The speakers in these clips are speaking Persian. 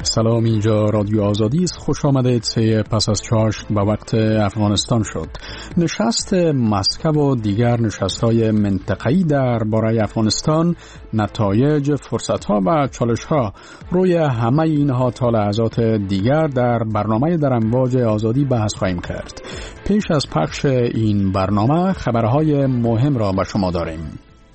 سلام، اینجا رادیو آزادی است. خوش آمدید. پس از چاشت و وقت افغانستان شد. نشست مسکو و دیگر نشست‌های منطقه‌ای درباره افغانستان، نتایج، فرصت‌ها و چالش‌ها روی همه اینها تا لحظات دیگر در برنامه در امواج آزادی بحث خواهیم کرد. پیش از پخش این برنامه خبرهای مهم را به شما داریم.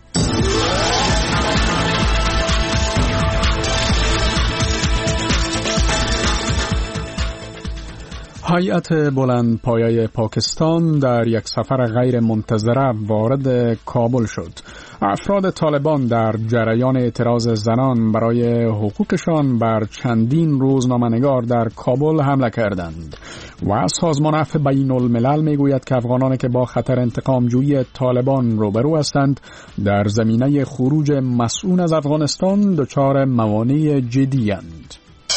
هیئت بلندپایه پاکستان در یک سفر غیر منتظره وارد کابل شد. افراد طالبان در جریان اعتراض زنان برای حقوقشان بر چندین روزنامه‌نگار در کابل حمله کردند و سازمان عفو بین الملل میگوید که افغانانی که با خطر انتقام‌جویی طالبان روبرو هستند در زمینه خروج مسئول از افغانستان دچار موانع جدی اند.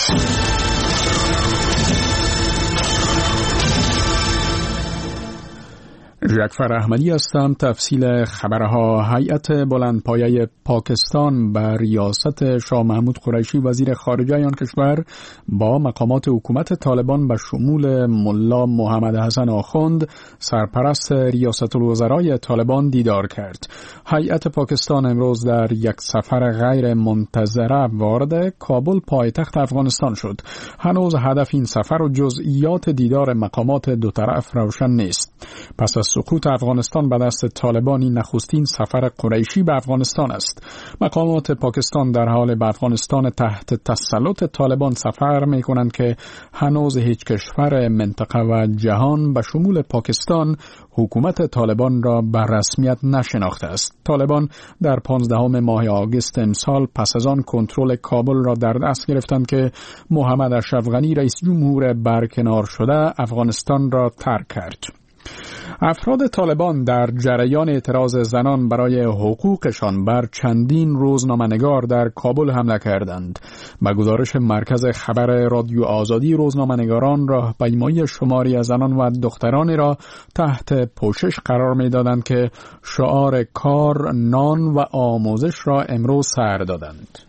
جعفر احمدی هستم. تفصیل خبرها. هیئت بلندپایه پاکستان به ریاست شاه محمود قریشی وزیر خارجه آن کشور با مقامات حکومت طالبان به شمول ملا محمد حسن آخوند سرپرست ریاست الوزرای طالبان دیدار کرد. هیئت پاکستان امروز در یک سفر غیر منتظره وارد کابل پایتخت افغانستان شد. هنوز هدف این سفر و جزئیات دیدار مقامات دو طرف روشن نیست. پس از سقوط افغانستان به دست طالبان این نخستین سفر قریشی به افغانستان است. مقامات پاکستان در حال به افغانستان تحت تسلط طالبان سفر می کنند که هنوز هیچ کشور منطقه و جهان به شمول پاکستان حکومت طالبان را به رسمیت نشناخته است. طالبان در 15 ماه آگوست امسال پس از آن کنترل کابل را در دست گرفتند که محمد اشرف غنی رئیس جمهور برکنار شده افغانستان را ترک کرد. افراد طالبان در جریان اعتراض زنان برای حقوقشان بر چندین روزنامه‌نگار در کابل حمله کردند. به گزارش مرکز خبر رادیو آزادی، روزنامه‌نگاران راهپیمایی شماری از زنان و دخترانی را تحت پوشش قرار می‌دادند که شعار کار، نان و آموزش را امروز سر دادند.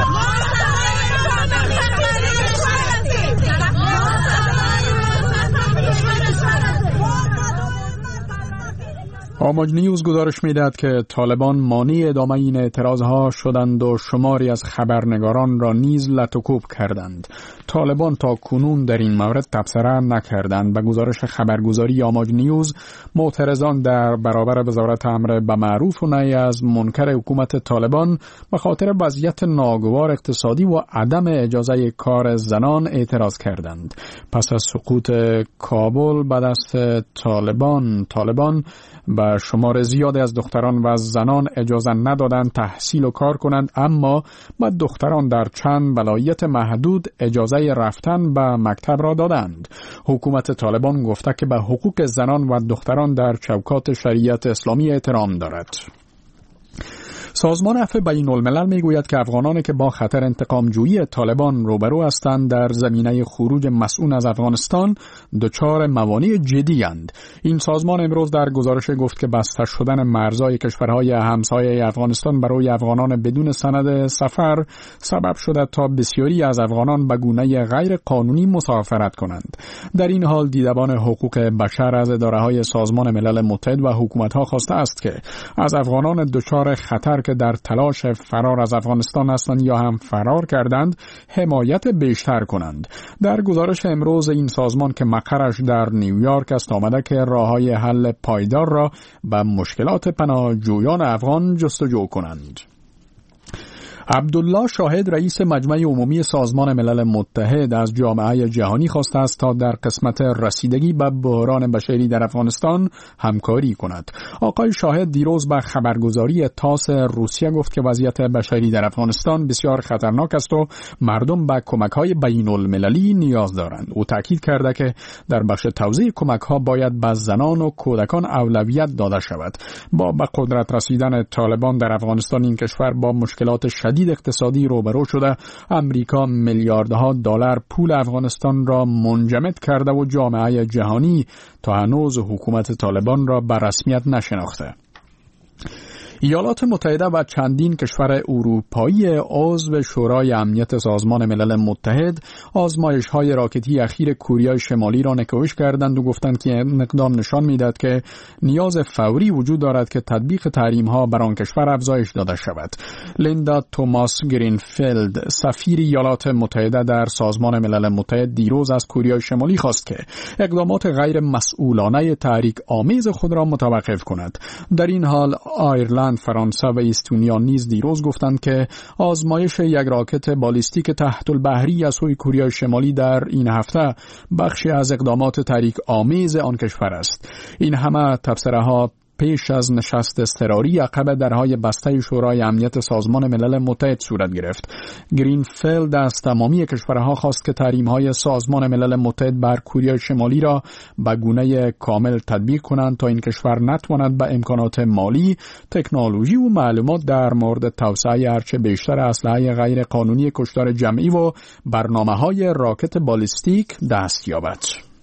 آماج نیوز گزارش می‌دهد که طالبان مانع ادامه این اعتراضها شدند و شماری از خبرنگاران را نیز لطوکوب کردند. طالبان تا کنون در این مورد تبصره نکردند. به گزارش خبرگزاری آماج نیوز، معترضان در برابر وزارت امر به معروف و نهی از منکر حکومت طالبان به خاطر وضعیت ناگوار اقتصادی و عدم اجازه کار زنان اعتراض کردند. پس از سقوط کابل به دست طالبان به شمار زیادی از دختران و زنان اجازه ندادند تحصیل و کار کنند، اما به دختران در چند ولایت محدود اجازه رفتن به مکتب را دادند. حکومت طالبان گفته که به حقوق زنان و دختران در چوکات شریعت اسلامی احترام دارد. سازمان عفو بین الملل میگوید که افغانانی که با خطر انتقام‌جویی طالبان روبرو هستند در زمینه خروج مسئول از افغانستان دچار موانع جدی اند. این سازمان امروز در گزارش گفت که بسته شدن مرزهای کشورهای همسایه افغانستان برای افغانان بدون سند سفر سبب شده تا بسیاری از افغانان به گونه غیر قانونی مسافرت کنند. در این حال دیدبان حقوق بشر از اداره‌های سازمان ملل متحد و حکومت‌ها خواسته است که از افغانان دچار خطر که در تلاش فرار از افغانستان هستند یا هم فرار کردند حمایت بیشتر کنند. در گزارش امروز این سازمان که مقرش در نیویورک است آمده که راه‌های حل پایدار را به مشکلات پناهجویان افغان جستجو کنند. عبدالله شاهد رئیس مجمع عمومی سازمان ملل متحد از جامعه جهانی خواسته است تا در قسمت رسیدگی به بحران بشری در افغانستان همکاری کند. آقای شاهد دیروز به خبرگزاری تاس روسیه گفت که وضعیت بشری در افغانستان بسیار خطرناک است و مردم به کمک‌های بین المللی نیاز دارند. او تاکید کرده که در بخش توزیع کمک‌ها باید به زنان و کودکان اولویت داده شود. با به قدرت رسیدن طالبان در افغانستان این کشور با مشکلات شدید اقتصادی روبرو شده. امریکا میلیاردها دلار پول افغانستان را منجمد کرده و جامعه جهانی تا هنوز حکومت طالبان را به رسمیت نشناخته. ایالات متحده و چندین کشور اروپایی عضو شورای امنیت سازمان ملل متحد آزمایش‌های راکتی اخیر کره شمالی را نکوهش کردند و گفتند که این اقدام نشان می‌دهد که نیاز فوری وجود دارد که تطبیق تحریم‌ها بر آن کشور افزایش داده شود. لیندا توماس گرینفیلد، سفیر ایالات متحده در سازمان ملل متحد، دیروز از کره شمالی خواست که اقدامات غیر مسئولانه تحریک آمیز خود را متوقف کند. در این حال آیرلند، فرانسه و استونیا نیز دیروز گفتند که آزمایش یک راکت بالیستیک تحت البحری از سوی کره شمالی در این هفته بخشی از اقدامات تحریک آمیز آن کشور است. این همه تبصره‌ها پیش از نشست اضطراری عقب درهای بسته شورای امنیت سازمان ملل متحد صورت گرفت. گرینفیلد از تمامی کشورها خواست که تحریم‌های سازمان ملل متحد بر کره شمالی را به گونه کامل تطبیق کنند تا این کشور نتواند به امکانات مالی، تکنولوژی و معلومات در مورد توسعه هرچه بیشتر اسلحه غیر قانونی کشتار جمعی و برنامه‌های راکت بالیستیک دست یابد.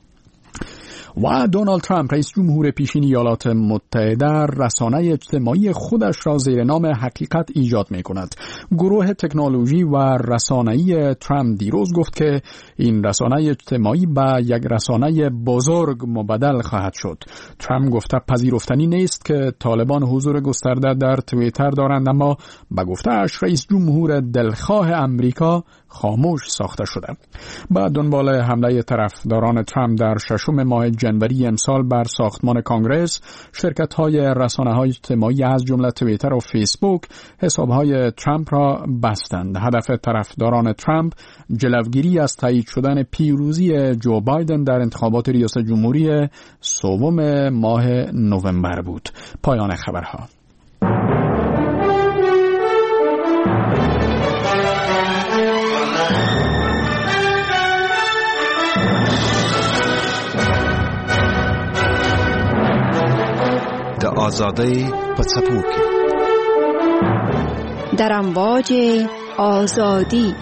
و دونالد ترامپ، رئیس جمهور پیشین ایالات متحده، رسانه اجتماعی خودش را زیر نام حقیقت ایجاد می کند. گروه تکنولوژی و رسانه‌ای ترامپ دیروز گفت که این رسانه اجتماعی به یک رسانه بزرگ مبدل خواهد شد. ترامپ گفته پذیرفتنی نیست که طالبان حضور گسترده در توییتر دارند، اما به گفته‌اش رئیس جمهور دلخواه امریکا خاموش ساخته شده. بعد دنبال حمله طرفداران ترامپ در ششم ماه جنوری امسال بر ساختمان کانگرس، شرکت‌های رسانه‌های اجتماعی از جمله توییتر و فیسبوک حساب‌های ترامپ را بستند. هدف طرفداران ترامپ جلوگیری از تایید شدن پیروزی جو بایدن در انتخابات ریاست جمهوری سوم ماه نوامبر بود. پایان خبرها. آزادی پڅپوکي در امواج آزادی.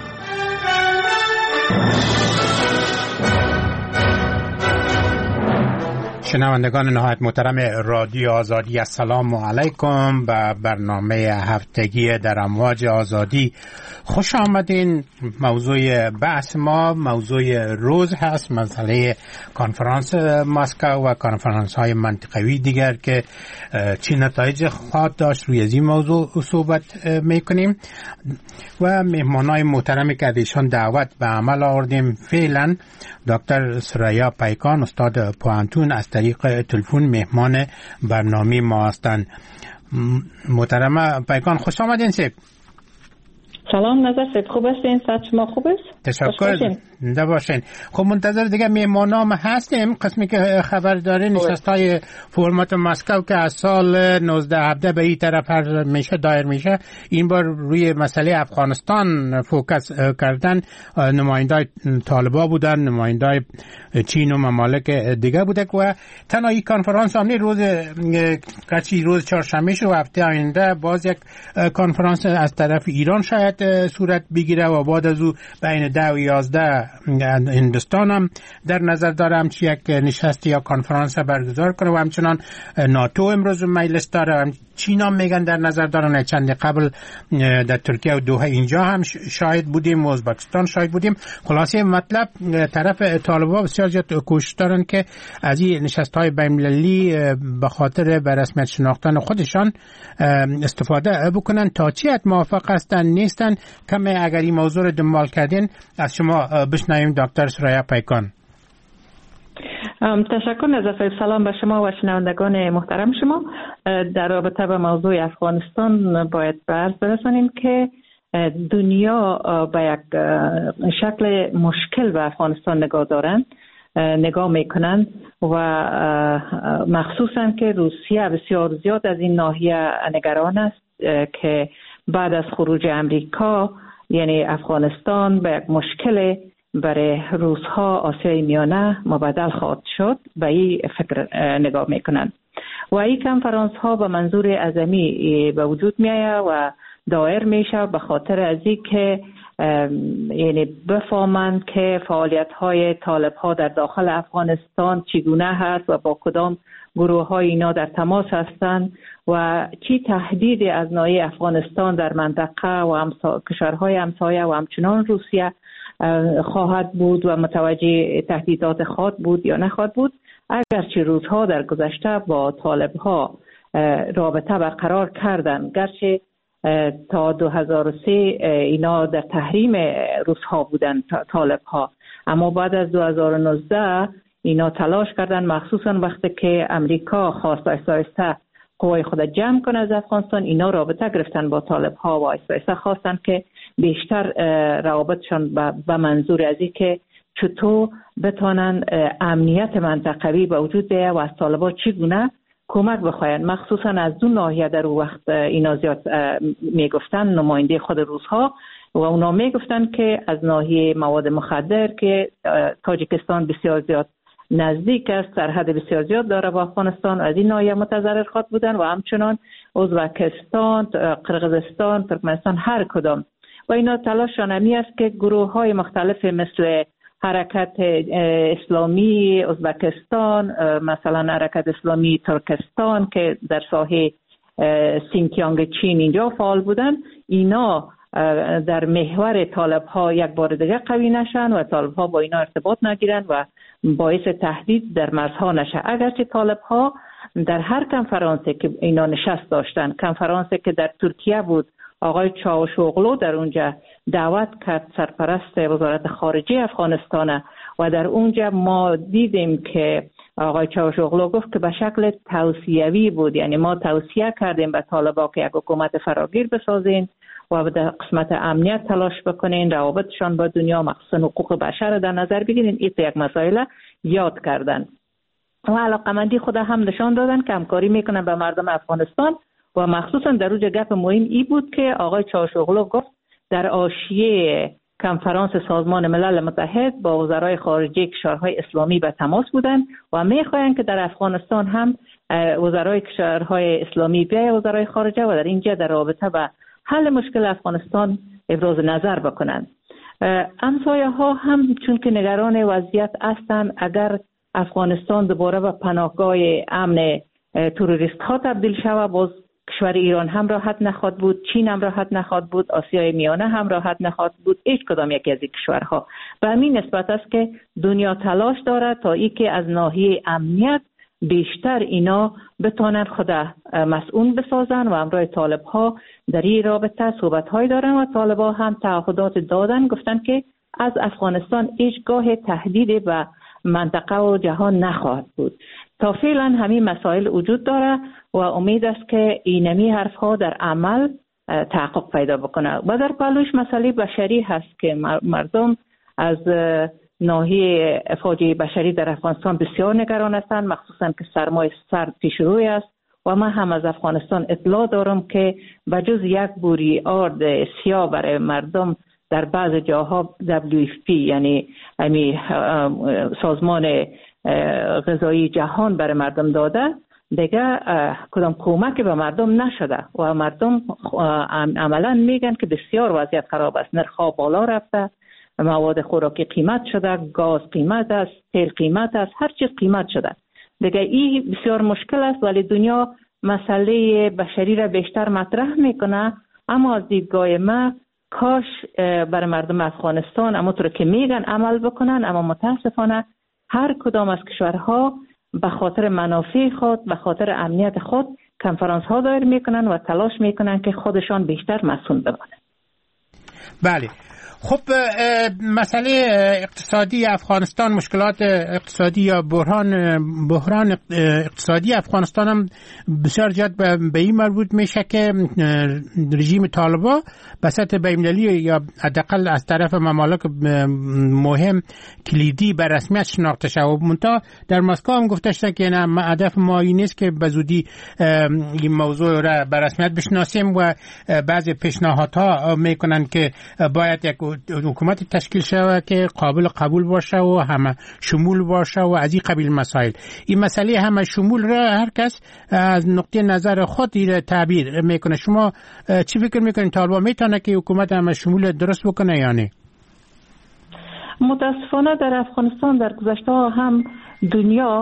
شنوندگان نهایت محترم رادیو آزادی، السلام علیکم. به برنامه هفتگی در امواج آزادی خوش آمدین. موضوع بحث ما موضوع روز هست، مسئله کنفرانس مسکو و کنفرانس های منطقوی دیگر که چه نتایج خواهد داشت. روی این موضوع صحبت میکنیم و مهمانای محترمی که ایشان دعوت به عمل آوردیم فعلا دکتر سریا پیکان، استاد پوهنتون، از طریق تلفن مهمان برنامه ما هستند. محترم پیکان خوش آمدین. سلام نظر سید، خوب هستین؟ صحت شما خوب است؟ تشکر. زنده باشین. خب منتظر دیگه مهمانام هستیم. قسمی که خبر دارین نشست‌های فرمات مسکو که از سال 1917 به این طرف هر میشه دایر میشه، این بار روی مسئله افغانستان فوکس کردن. نمایندای طالبان بودن، نمایندای چین و ممالک دیگه بوده و تنها این کنفرانس هم روز چهارشنبه و هفته آینده باز یک کنفرانس از طرف ایران شاید صورت بگیره و بعد از او بین 10 و 11 هندوستان هم در نظر داره همچی یک نشست یا کنفرانس برگزار کنه و همچنان ناتو امروز مجلس داره. چین هم میگن در نظر دارن. چند قبل در ترکیه و دوحه اینجا هم شاهد بودیم و ازبکستان شاهد بودیم. خلاصه مطلب طرف طالبان بسیار زیاد کوشش دارن که از این نشست‌های بین‌المللی به خاطر به رسمیت شناختن خودشان استفاده بکنن. تا چی موافق هستن نیستن؟ کمی اگر این موضوع رو دنبال کردین از شما بشنویم دکتر سریا پیکان. تشکر نظر. سلام به شما و شنوندگان محترم شما. در رابطه با موضوع افغانستان باید به عرض برسانیم که دنیا به یک شکل مشکل به افغانستان نگاه میکنند و مخصوصا که روسیه بسیار زیاد از این ناحیه نگران است که بعد از خروج امریکا یعنی افغانستان به یک مشکل برای روس‌ها آسیای میانه مبدل خواهد شد. به این فکر نگاه میکنند و این کنفرانس ها به منظور اعظمی به وجود میآید و دایر میشه به خاطر از این که یعنی بفهمند که فعالیت های طالب ها در داخل افغانستان چگونه هست و با کدام گروه های اینا در تماس هستند و چی تهدیدی از ناحیه افغانستان در منطقه و کشورهای همسایه و همچنان روسیه خواهد بود و متوجه تهدیدات خواهد بود یا نخواهد بود. اگرچه روزها در گذشته با طالب ها رابطه برقرار کردند، گرچه تا 2003 اینا در تحریم روس‌ها بودن طالب ها، اما بعد از 2019 اینا تلاش کردن، مخصوصا وقتی که امریکا خواست آیسته قوای خود جمع کنه از افغانستان، اینا رابطه گرفتن با طالب ها و آیسته خواستن که بیشتر روابطشان به منظور از این که چطور بتونن امنیت منطقوی به وجود بیاید و از طالبان چگونه کمک بخواین. مخصوصا از دو ناحیه در اون وقت اینا زیاد میگفتن، نماینده خود روس‌ها و اونا میگفتن که از ناحیه مواد مخدر که تاجیکستان بسیار زیاد نزدیک است، سرحد بسیار زیاد داره با افغانستان، از این ناحیه متضرر خواهد بودن و همچنان ازبکستان، قرقیزستان، ترکمنستان، هر کدام. و اینا تلاششان همی است که گروه های مختلف مثل حرکت اسلامی ازبکستان، مثلا حرکت اسلامی ترکستان که در ساحه سینکیانگ چین اینجا فعال بودن، اینا در محور طالب ها یک بار دیگه قوی نشن و طالب ها با اینا ارتباط نگیرن و باعث تهدید در مرزها نشه. اگرچه طالب ها در هر کنفرانسی که اینا نشست داشتن، کنفرانسی که در ترکیه بود، آقای چاوشوغلو در اونجا دعوت کرد، سرپرست وزارت خارجه افغانستان، و در اونجا ما دیدیم که آقای چاوشوغلو گفت که به شکل توصیوی بود، یعنی ما توصیه کردیم به طالبا که یک حکومت فراگیر بسازین و در قسمت امنیت تلاش بکنین، روابطشان با دنیا مخصوصا حقوق بشر در نظر بگیرین. این یک مسائل یاد کردن و علاقمندی خود هم نشان دادن که همکاری میکنن به مردم افغانستان. و مخصوصا در اونجا گپ مهم ای بود که آقای چاوشوغلو گفت در حاشیه کنفرانس سازمان ملل متحد با وزرای خارجه کشورهای اسلامی به تماس بودند و میخواهند که در افغانستان هم وزرای کشورهای اسلامی بیاید وزرای خارجه و در اینجا در رابطه با حل مشکل افغانستان ابراز نظر بکنند. همسایه ها هم چون که نگران وضعیت هستند، اگر افغانستان دوباره به پناهگاه امن تروریست ها تبدیل شود، باز کشور ایران هم راحت نخواهد بود، چین هم راحت نخواهد بود، آسیای میانه هم راحت نخواهد بود، هیچ کدام یکی از این کشورها. به همین نسبت است که دنیا تلاش دارد تا اینکه از ناحیه امنیت بیشتر اینا بتونن خود مسئول بسازن و همراه طالب ها در این رابطه صحبت های دارن و طالبا هم تعهدات دادن، گفتن که از افغانستان هیچگاه تهدید به منطقه و جهان نخواهد بود. تا فعلا همین مسائل وجود داره و امید است که اینمی حرف ها در عمل تحقق پیدا بکنه. و در پهلوش مسئله بشری هست که مردم از ناحیه فاجعه بشری در افغانستان بسیار نگران هستند، مخصوصا که سرمای سرد پیش روی است و من هم از افغانستان اطلاع دارم که بجز یک بوری آرد سیاه برای مردم در بعض جاها WFP یعنی سازمان غذایی جهان برای مردم داده، دیگه کدام کمک به مردم نشده و مردم عملا میگن که بسیار وضعیت خراب است. نرخ‌ها بالا رفته، مواد خوراکی قیمت شده، گاز قیمت است، تیل قیمت است، هر چیز قیمت شده. دیگه این بسیار مشکل است، ولی دنیا مسئله بشری را بیشتر مطرح میکنه. اما از دیدگاه ما کاش برای مردم افغانستان همونطور که میگن عمل بکنن، اما متاسفانه هر کدام از کشورها به خاطر منافع خود، به خاطر امنیت خود کنفرانس ها دایر میکنن و تلاش میکنن که خودشان بیشتر مسئول بمانند. بله. خب مسئله اقتصادی افغانستان، مشکلات اقتصادی یا بحران اقتصادی افغانستان هم بسیار زیاد به این مربوط میشه که رژیم طالبان به سطح بین‌المللی یا حداقل از طرف ممالک مهم کلیدی به رسمیت شناخته شده و منتها در مسکو هم گفته شده که نه، هدف ما این نیست که به زودی این موضوع را به رسمیت بشناسیم و بعضی پیشنهادها میکنن که باید یک حکومت تشکیل شود که قابل قبول باشه و همه شمول باشه و از این قبیل مسائل. این مسئله همه شمول را هر کس از نقطه نظر خود تعبیر میکنه. شما چی فکر میکنید؟ طالبان میتونه که حکومت همه شمول درست بکنه یا نه؟ متاسفانه در افغانستان در گذشته هم دنیا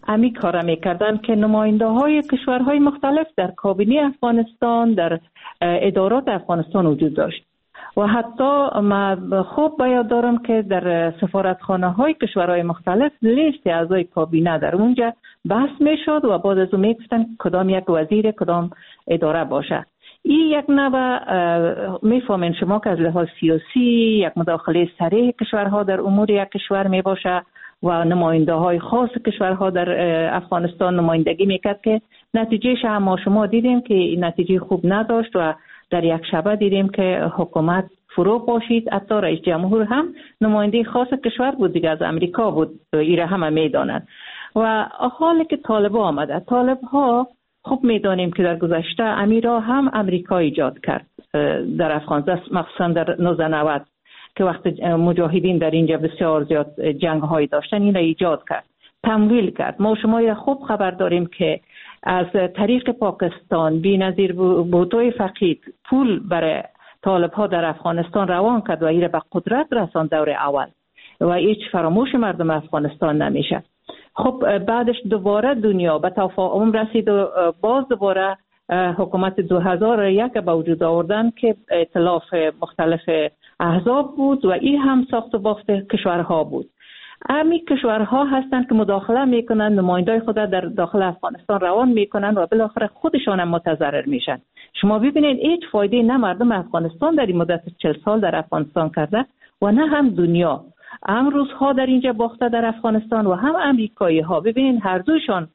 امی کار میکردن که نماینده های کشورهای مختلف در کابینه افغانستان، در ادارات افغانستان وجود داشت و حتی ما خوب باید دارم که در سفارتخانه های کشورهای مختلف لیست اعضای کابینه در اونجا بحث میشد و بعد از اون میگفتن کدام یک وزیر کدام اداره باشه. این یک نوع میفهمین شما که از لحاظ سیاسی یک مداخله سریع کشورها در امور یک کشور می باشه و نماینده های خاص کشورها در افغانستان نمایندگی میکرد که نتیجهش هم شما دیدیم که نتیجه خوب نداشت و در یک شبه دیدیم که حکومت فرو باشید. حتی رئیس جمهور هم نماینده خاص کشور بود دیگه، از امریکا بود، ایره همه میدانند. و حالی که طالب آمده، طالب ها خوب میدانیم که در گذشته امیرا هم امریکا ایجاد کرد در افغانستان، مخصوصا در 1990 که وقت مجاهدین در اینجا بسیار زیاد جنگ هایی داشتن، این را ایجاد کرد، تمویل کرد. ما شما خوب خبر داریم که از طریق پاکستان بی‌نظیر بوتوی فقید پول برای طالب ها در افغانستان روان کرد و ایره به قدرت رساند دور اول و هیچ فراموش مردم افغانستان نمیشه. خب بعدش دوباره دنیا به تفاهم رسید و باز دوباره حکومت 2001 به وجود آوردن که ائتلاف مختلف احزاب بود و این هم ساخت و بافت کشورها بود. امی کشورها هستند که مداخله میکنن، نمایندای خود در داخل افغانستان روان میکنن و بالاخره خودشان هم متضرر میشن. شما ببینید هیچ فایده نه مردم افغانستان در این مدت 40 سال در افغانستان کرده و نه هم دنیا. هم روس‌ها در اینجا باخته در افغانستان و هم امریکایی ها. ببینید هر دوشان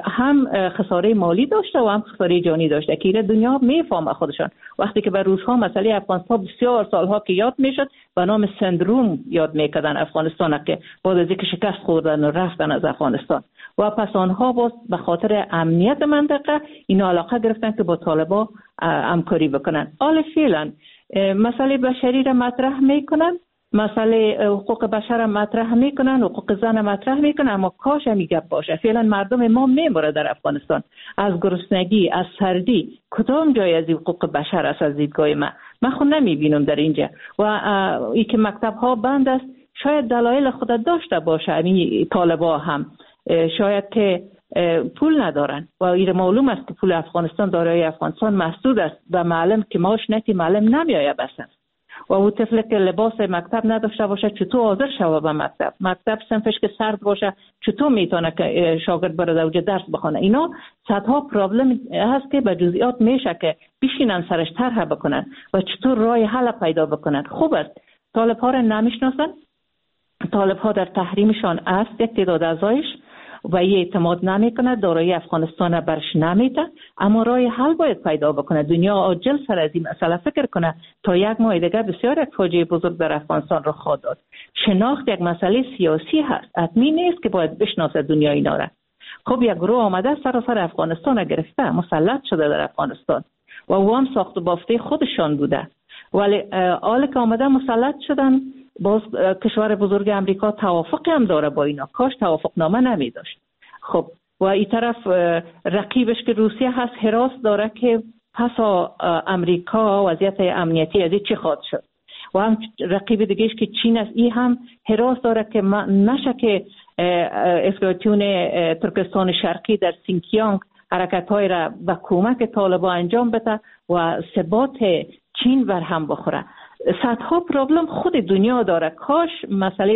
هم خساره مالی داشته و هم خساره جانی داشته که دنیا میفهمه خودشان. وقتی که به روس‌ها مسئله افغانستان بسیار سالها که یاد میشد به نام سندروم یاد میکردن افغانستان که بعد از اینکه شکست خوردن و رفتن از افغانستان و پس آنها باز به خاطر امنیت منطقه این علاقه گرفتن که با طالبا همکاری بکنن. حالا فعلا مسئله بشری را مطرح میکنن، مسئله حقوق بشر مطرح میکنن، حقوق زن مطرح میکنن، اما کاش همی گپ باشه. فعلا مردم ما میمیره در افغانستان از گرسنگی، از سردی. کدام جای از حقوق بشر است از دیدگاه من خود نمیبینم در اینجا. و ای که مکتب ها بند است شاید دلایل خود داشته باشه. این طالبا هم شاید که پول ندارن و این معلوم است که پول افغانستان دارای افغانستان محدود است و معلم که ماش نتی معلم نمیآید بسن و او طفل که لباس مکتب نداشته باشه چطور حاضر شود به مکتب سنفش که سرد باشه چطور میتونه که شاگرد برد اوجه درس بخونه. اینا صدها پرابلم هست که به جزئیات میشه که بشینن سرش طرح بکنن و چطور راه حل پیدا بکنن. خوب است طالب ها را نمیشناسن، طالب ها در تحریمشان است یک تعداد اعضایش و یه اعتماد نمیکنه، دارایی افغانستان را برش نمیده، اما راه حل باید پیدا بکنه. دنیا عاجل سر از این مسئله فکر کنه تا یک ماه دیگه بسیار یک فاجعه بزرگ در افغانستان رخ خواهد داد. شناخت یک مسئله سیاسی هست، حتمی نیست که باید بشناسه دنیا اینا را. خب یک گروه آمده سراسر افغانستان را گرفته، مسلط شده در افغانستان و او هم ساخت و بافته خودشان بوده، ولی حالا که آمده مسلط شدن باز کشور بزرگ امریکا توافق هم داره با اینا، کاش توافق نامه نمی داشت. خب و این طرف رقیبش که روسیه هست حراس داره که پس امریکا وضعیت امنیتی از چی خواهد شد و هم رقیب دیگهش که چین است، این هم حراس داره که نشه که افراطیون ترکستان شرقی در سینکیانگ حرکت‌های را به کمک طالبان انجام بده و ثبات چین بر هم بخوره. صدها پرابلم خود دنیا داره. کاش مسئله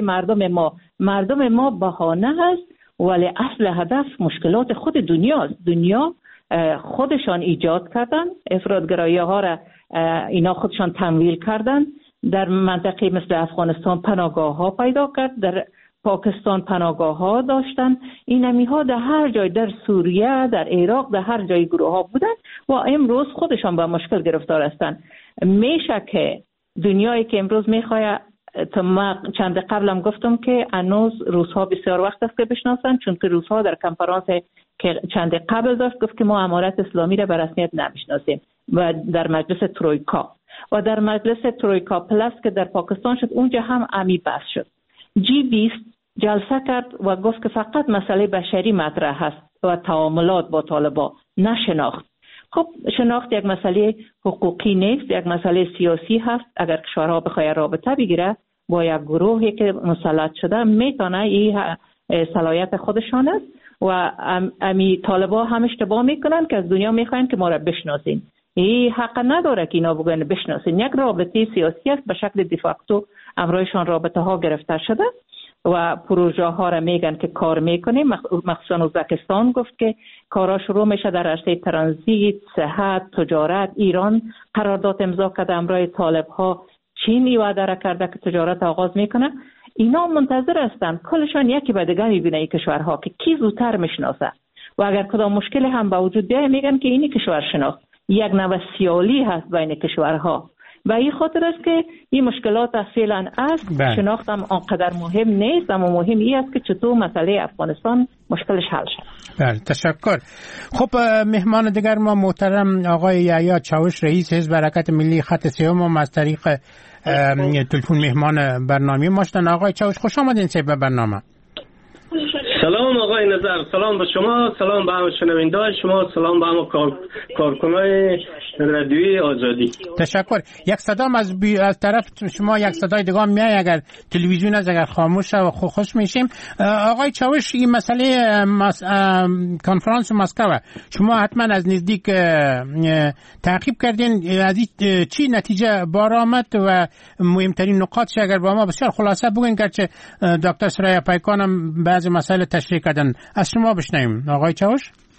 مردم ما بهانه هست ولی اصل هدف مشکلات خود دنیاست. دنیا خودشان ایجاد کردن، افراطگرایی ها را اینا خودشان تمویل کردن. در منطقه مثل افغانستان پناهگاه ها پیدا کرد، در پاکستان پناهگاه ها داشتن. اینمی ها در هر جای، در سوریه، در عراق، در هر جای گروه ها بودن و امروز خودشان به مشکل گرفتار هستند. میشه که دنیایی که امروز میخواه، ما چند قبلم گفتم که هنوز روس‌ها بسیار وقت است که بشناسن، چون که روس‌ها در کنفرانس که چند قبل داشت گفت که ما امارت اسلامی را به رسمیت نمیشناسیم و در مجلس ترویکا و در مجلس ترویکا پلاس که در پاکستان شد اونجا هم امی بحث شد. G20 جلسه کرد و گفت که فقط مسئله بشری مطرح است و تعاملات با طالبان، نه شناخت. خب شناخت یک مسئله حقوقی نیست، یک مسئله سیاسی هست. اگر کشورها بخواد رابطه بگیره با یک گروهی که مسلط شده میتونه این صلاحیت خودشان است و امی طالبا هم اشتباه میکنن که از دنیا میخواین که ما را بشناسین. این حق نداره که اینا بگن بشناسین. یک رابطه سیاسی است به شکل دیفاکتو امرایشان رابطه ها گرفته شده و پروژه ها را میگن که کار میکنیم. مخصوصا ازبکستان گفت که کارا شروع میشه در رشته ترانزیت، صحت، تجارت. ایران قرارداد امضا کرده امرای طالب ها. چین وعده را کرده که تجارت آغاز میکنه. اینا منتظر هستن کلشان یکی به دیگه میبینه این کشورها که کی زودتر میشناسه و اگر کدام مشکل هم به وجود بیاید میگن که اینی کشور شناخت. یک نوع سیالی هست بین کشورها و این خاطر است که این مشکلات فعلا است. شناخت هم آنقدر مهم نیست، اما مهم این است که چطور مسئله افغانستان مشکلش حل شد. بله، تشکر. خب مهمان دیگر ما محترم آقای یحیی چاوش، رئیس حزب حرکت ملی خط سوم، از طریق تلفن مهمان برنامه ما شدن. آقای چاوش خوش آمدین به برنامه. سلام آقای نظر، سلام به شما، سلام به همه شنوندگان شما، سلام به همه کارکنان رادیوی آزادی. تشکر. یک صدا از طرف شما یک صدای دیگه میاد، اگر تلویزیون از اگر خاموش و خوش میشیم. آقای چاوش، این مسئله کنفرانس مسکو شما حتما از نزدیک تعقیب کردین. از این چی نتیجه بار آمد و مهمترین نکاتش اگر با ما بسیار خلاصه بگین که دکتر سریا پیکان هم بعضی مسائل تشریح کردن. از شما بشنویم آقای چاوش.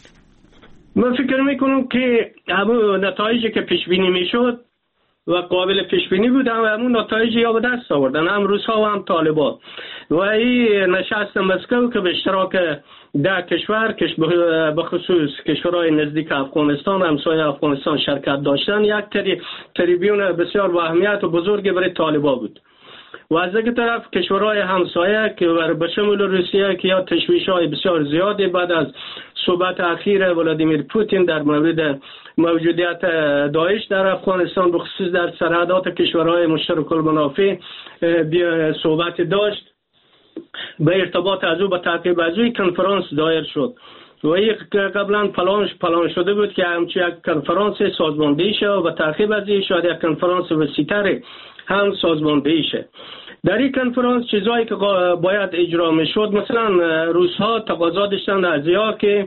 من فکر میکنم که همون نتایجی که پیش بینی میشد و قابل پیش بینی بود همون نتایجی یا به دست آوردن، هم روس‌ها و هم طالبان. و این نشست مسکو که به اشتراک 10 کشور به خصوص کشورهای نزدیک افغانستان، همسایه افغانستان شرکت داشتن، یک تریبیون بسیار با اهمیت و بزرگی برای طالبان بود. و از یک طرف کشورهای همسایه که به شمول روسیه که یا تشویش‌های بسیار زیادی بعد از صحبت اخیر ولادیمیر پوتین در مورد موجودیت داعش در افغانستان به خصوص در سرحدات کشورهای مشترک المنافع صحبت داشت، به ارتباط از او به تعقیب از او کنفرانس دایر شد و یک قبلا پلان شده بود که همچی یک کنفرانس سازماندهی شه و به تعقیب از این شاید یک کنفرانس وسیع‌تر هم سازماندهی شه. در این کنفرانس چیزایی که باید اجرا میشد، مثلا روس‌ها تقاضا داشتن از یا که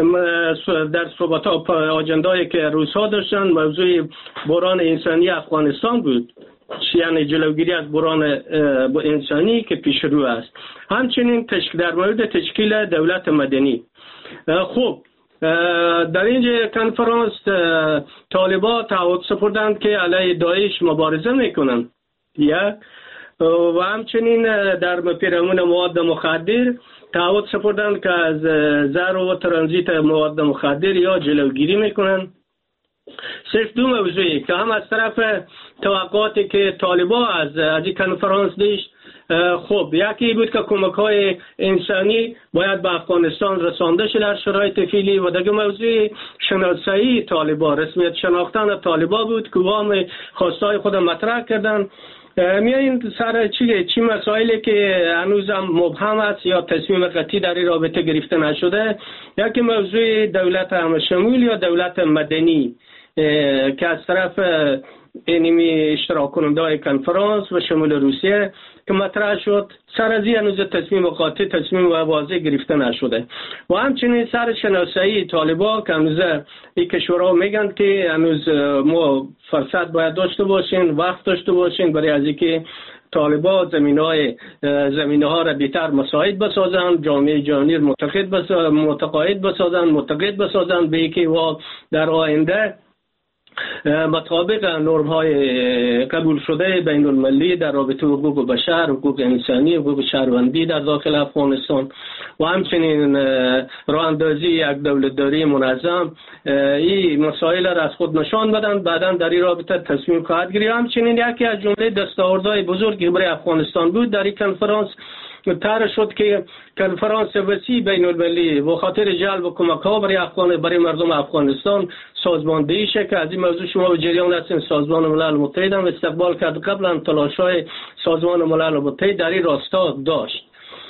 در صحبت‌ها آجندایی که روس‌ها داشتن موضوع بحران انسانی افغانستان بود، یعنی جلوگیری از بحران انسانی که پیش رو است. همچنین در مورد تشکیل دولت مدنی. خب در این کنفرانس طالبان تعهد سپردند که علیه داعش مبارزه میکنند و همچنین در پیرامون مواد مخدر تعهد سپردند که از زر و ترانزیت مواد مخدر یا جلوگیری میکنند. صرف دو موضوعی که هم از طرف توقعاتی که طالبان از این کنفرانس داشت، خب یکی بود که کمک‌های انسانی باید به افغانستان رسانده شد در شرایط فعلی و دیگه موضوع شناسایی طالبان، رسمیت شناختن طالبان بود که وام خواستای خود مطرح کردن. میاییم سر چی مسائلی که هنوزم مبهم است یا تصمیم قطعی در این رابطه گرفته نشده. یکی موضوع دولت همشمول یا دولت مدنی که از طرف اینمی اشتراک کننده کنفرانس و شمول روسیه که مطرح شد، سر از این هنوز تصمیم قاطع، تصمیم واضح گرفته نشده. و همچنین سر شناسایی طالبان که هنوز این کشورها میگن که هنوز ما فرصت باید داشته باشین، وقت داشته باشین برای از اینکه طالبان زمینه ها را بیشتر مساعد بسازند، جامعه جهانی متقاعد بسازند به اینکه و در آینده مطابق نرم های قبول شده بین المللی در رابطه حقوق بشر، حقوق انسانی، حقوق شهروندی در داخل افغانستان و همچنین راه اندازی یک دولتداری منظم، این مسائل را از خود نشان بدن، بعدا در این رابطه تصمیم خواهد گرفت. همچنین یکی از جمله دستاوردهای بزرگی برای افغانستان بود در این کنفرانس طرح شد که کنفرانس وسیع بین المللی و خاطر جلب کمک‌ها برای مردم افغانستان سازماندهی شه که از این موضوع شما به جریان هستین. سازمان ملل متحد هم استقبال کرد، قبلا تلاش‌های سازمان ملل متحد در این راستا داشت.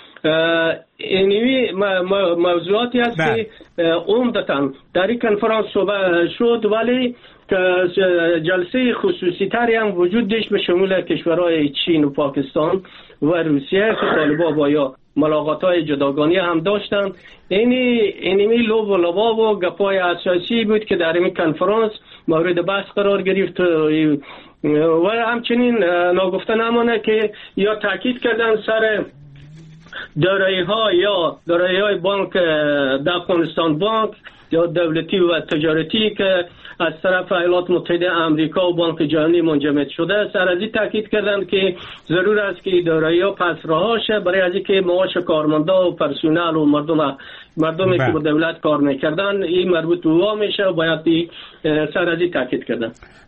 اینوی موضوعاتی است که عمدتاً در این کنفرانس صحبت شد، ولی جلسه خصوصی تری هم وجود داشت به شمول کشورهای چین و پاکستان و روسیه که طالبان ملاقات‌های جداگانه هم داشتن. اینمی لوب و لباب و گپای اساسی بود که در این کنفرانس مورد بحث قرار گرفت و همچنین ناگفته نمانه که یا تاکید کردن سر دارایی‌ها یا دارایی‌های بانک افغانستان بانک یا دولتی و تجارتی که از طرف ایالات متحده آمریکا و بانک جهانی منجمد شده، سر از این تاکید کردند که ضرور است که دارایی‌ها پس رها شه برای از اینکه معاش کارمندا و پرسنل و مردمی که با دولت کار میکردن این مربوط به او میشه و باید سر از این تاکید کردن.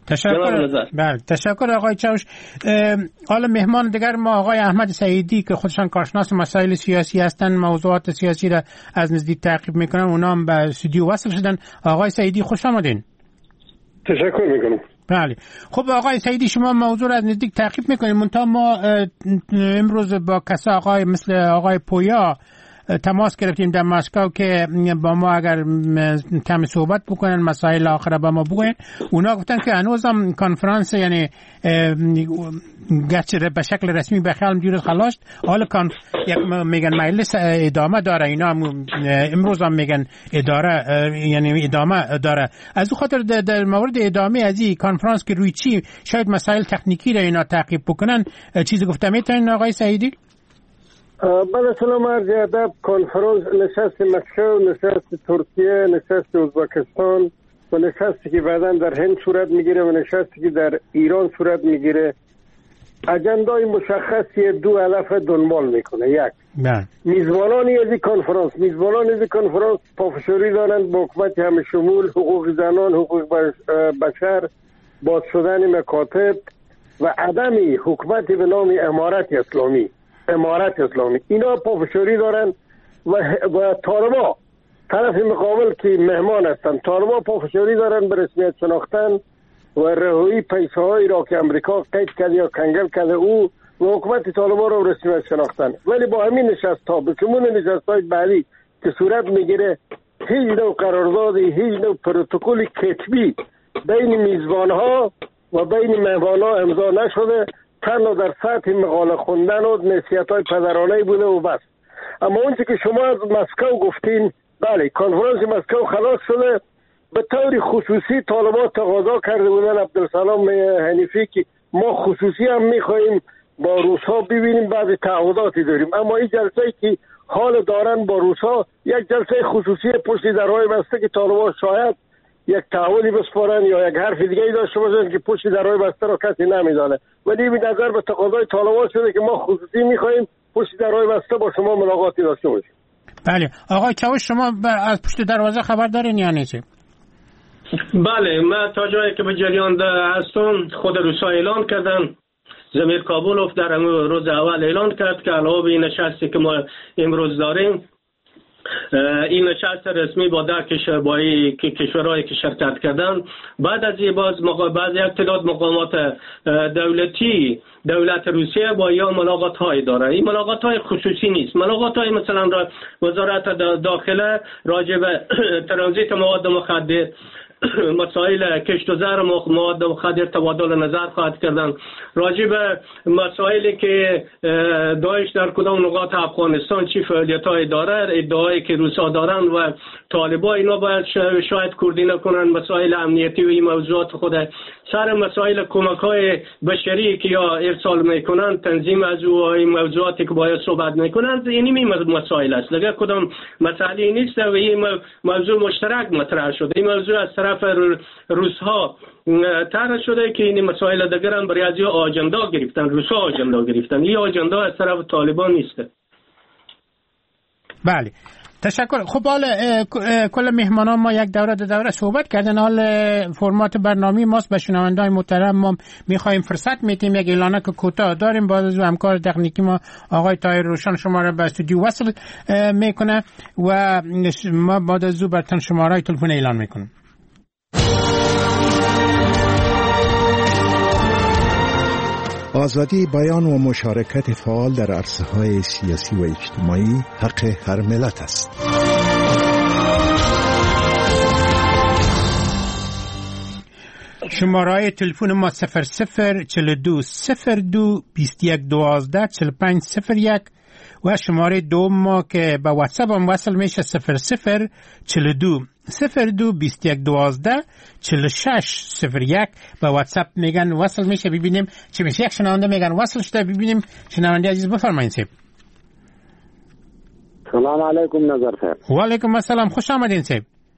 تشکر آقای چاوش. حالا مهمان دیگر ما آقای احمد سعیدی که خودشان کارشناس مسائل سیاسی هستند، موضوعات سیاسی را از نزدیک تعقیب میکنن، اونا هم به استودیو وصل شدن. آقای سعیدی خوش آمدین. تشکر میکنم. بله. خب آقای سعیدی شما موضوع را از نزدیک تعقیب میکنید، منتها ما امروز با آقای مثل آقای پویا تماس گرفتیم در مسکو که با ما اگر کمی صحبت بکنن مسائل آخر با ما بگوین. اونا گفتن که هنوز هم کنفرانس یعنی گرچه به شکل رسمی به خیال دیروز خلاص، حالا میگن مجلس ادامه داره، اینا امروز هم میگن ادامه داره. از اون خاطر در مورد ادامه از این کنفرانس که روی چی شاید مسائل تکنیکی را اینا تعقیب بکنن چیزی گفته میتونین آقای سعیدی؟ بله سلام عرض ادب. کنفرانس نشست مسکو، نشست ترکیه، نشست ازبکستان و نشستی که بعدا در هند صورت میگیره و نشستی که در ایران صورت میگیره اجندای مشخصی دو هدف دنبال میکنه. یک، میزبانانی از این کنفرانس پافشاری دارند با حکومت همه شمول، حقوق زنان، حقوق بشر، باز شدن مکاتب و عدم حکومتی به نام امارت اسلامی. اینا پافشاری دارن و طالبا طرف مقابل که مهمان هستن، طالبا پافشاری دارن به رسمیت شناختن و رهایی پیسه هایی را که امریکا قید کرده یا کنگل کرده او و حکومت طالبا را رسمیت شناختن. ولی با همین نشست ها به کمون نشست های بعدی که صورت میگیره هیچ نوع قراردادی، هیچ نوع پروتکل کتبی بین میزبان ها و بین مهمان ها امضا نشده، تنها در سطح مقاله خوندن و نصیحت‌های پدرانه‌ای بوده و بس. اما اونچه که شما از مسکو گفتین، بله کنفرانس مسکو خلاص شده. به طور خصوصی طالبان تقاضا کرده بودن عبدالسلام حنیفی که ما خصوصی هم می‌خوایم با روس‌ها ببینیم، بعضی تعهداتی داریم، اما این جلسه‌ای که حال دارن با روس‌ها یک جلسه خصوصی پشت درهای بسته که طالبان شاید یک تعهدی بسپارن یا یک حرف دیگه ای داشته باشن که پشت درهای بسته را کسی نمیدانه، ولی به نظر به تقاضای طالبان شده که ما خصوصی میخوایم پشت درهای بسته با شما ملاقاتی داشته باشیم. بله آقای چاوش شما از پشت دروازه خبر دارین یا نه؟ بله، من تا جایی که به جریان هستم خود روسا اعلان کردن، زمیر کابولوف در روز اول اعلان کرد که علاوه به این نشستی که ما امروز داریم، این نشست رسمی با کشورهایی که شرکت کردن، بعد از این بعض یک تعداد مقامات دولتی دولت روسیه با یا ملاقات های داره. این ملاقات های خصوصی نیست، ملاقات های مثلا وزارت داخله راجع به ترانزیت مواد مخدر، مسائل کشت و زر مواد مخدر تبادل نظر خواهد کردن، راجع به مسائلی که داعش در کدام نقاط افغانستان چی فعالیت‌های داره، ادعایی که روسا دارن و طالبان اینا باید شاید کوردینه کنن مسائل امنیتی و این موضوعات خود سر مسائل کمک‌های بشری که یا ارسال میکنن، تنظیم از این موضوعاتی که باید صحبت میکنن، این مسائل است. دیگه کدام مسئله نیست و این موضوع مشترک مطرح شده. این موضوع از طرف روس‌ها طرح شده که این مسائل دیگر هم برای از آجندا گرفتن، روس‌ها آجندا گرفتن. این آجندا از طرف طالبان نیست. بله تشکر. خب حالا کل مهمانان ما یک دوره صحبت کردن. حالا فرمات برنامه ماست به شنوندگان محترم ما میخوایم فرصت میتیم یک اعلانه که کوتاه داریم. بعد از همکار تکنیکی ما آقای طاهر روشن شما را به استودیو وصل میکنه و ما بعد از براتون شماره تلفن اعلان میکنیم. آزادی بیان و مشارکت فعال در عرصه‌های سیاسی و اجتماعی حق هر ملت است. شماره تلفن ما 00420221124501 و شماره دوم ما که به واتساپ هم وصل میشه 0042 02 21 12 46 01 به واتساپ میگن وصل میشه. ببینیم چی میشه. یک شنونده میگن وصل شده. ببینیم شنونده عزیز بفرمایید سیب. سلام علیکم نظر صاحب. و علیکم السلام، خوش آمدین سیب.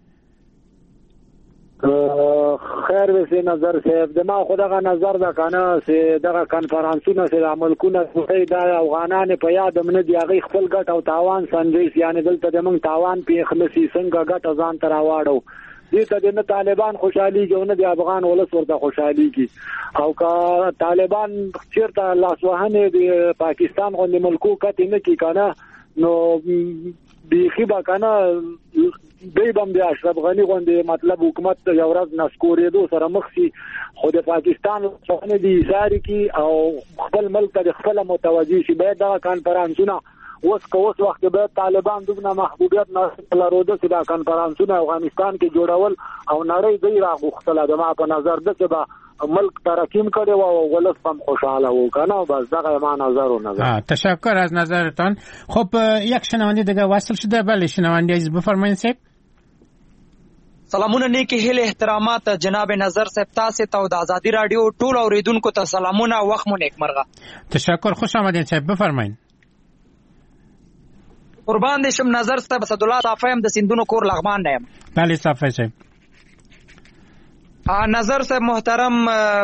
خیر وسی نظر صاحب د ما خدغه نظر د کنه سي دغه کانفرنسونه سي عملونه کوي د افغانان په یاد من دی هغه خپل ګټ او تاوان سنجیس یعنی دلته د موږ تاوان په خلصي څنګه ګټ ځان تر واړو دې ته د طالبان خوشحالي جوړنه د افغان ولس ورته خوشحالي کی او کا طالبان چیرته لاسوهنه د پاکستان غوندي ملکو کته نه کی کنه نو بیخی با کنه دی بم د اشرف غنی غوندي مطلب حکومت یو ورځ نسکورېدو سره مخسي خو د پاکستان څخه دي ساری کی او خپل ملک ته خپل متوجي شي به دا کانفرنسونه اوس وخت به طالبان دغه محبوبیت نه لرودو چې دا کانفرنسونه افغانستان کې جوړول او نړۍ دی راغوښتل د ما په نظر ده چې با ملک ترکیم کرده و ولس هم خوشحاله و کنه بس دغه ما نظر و نظر. تشکر از نظرتان. خب یک شنونده دیگه وصل شده. بله شنونده عزیز بفرمایید صاحب. سلامونه نیکی هیله احترامات جناب نظر صاحب تاسو ته د ازادي رادیو ټول اوریدونکو ته سلامونه وخت مو نیکمرغه. تشکر خوش آمدید صاحب بفرمایید. قربان دې شم نظر صاحب اسدالله صافی هم د سیندونو کور لغمان نه یم. بله صافی صاحب. نظر صاحب محترم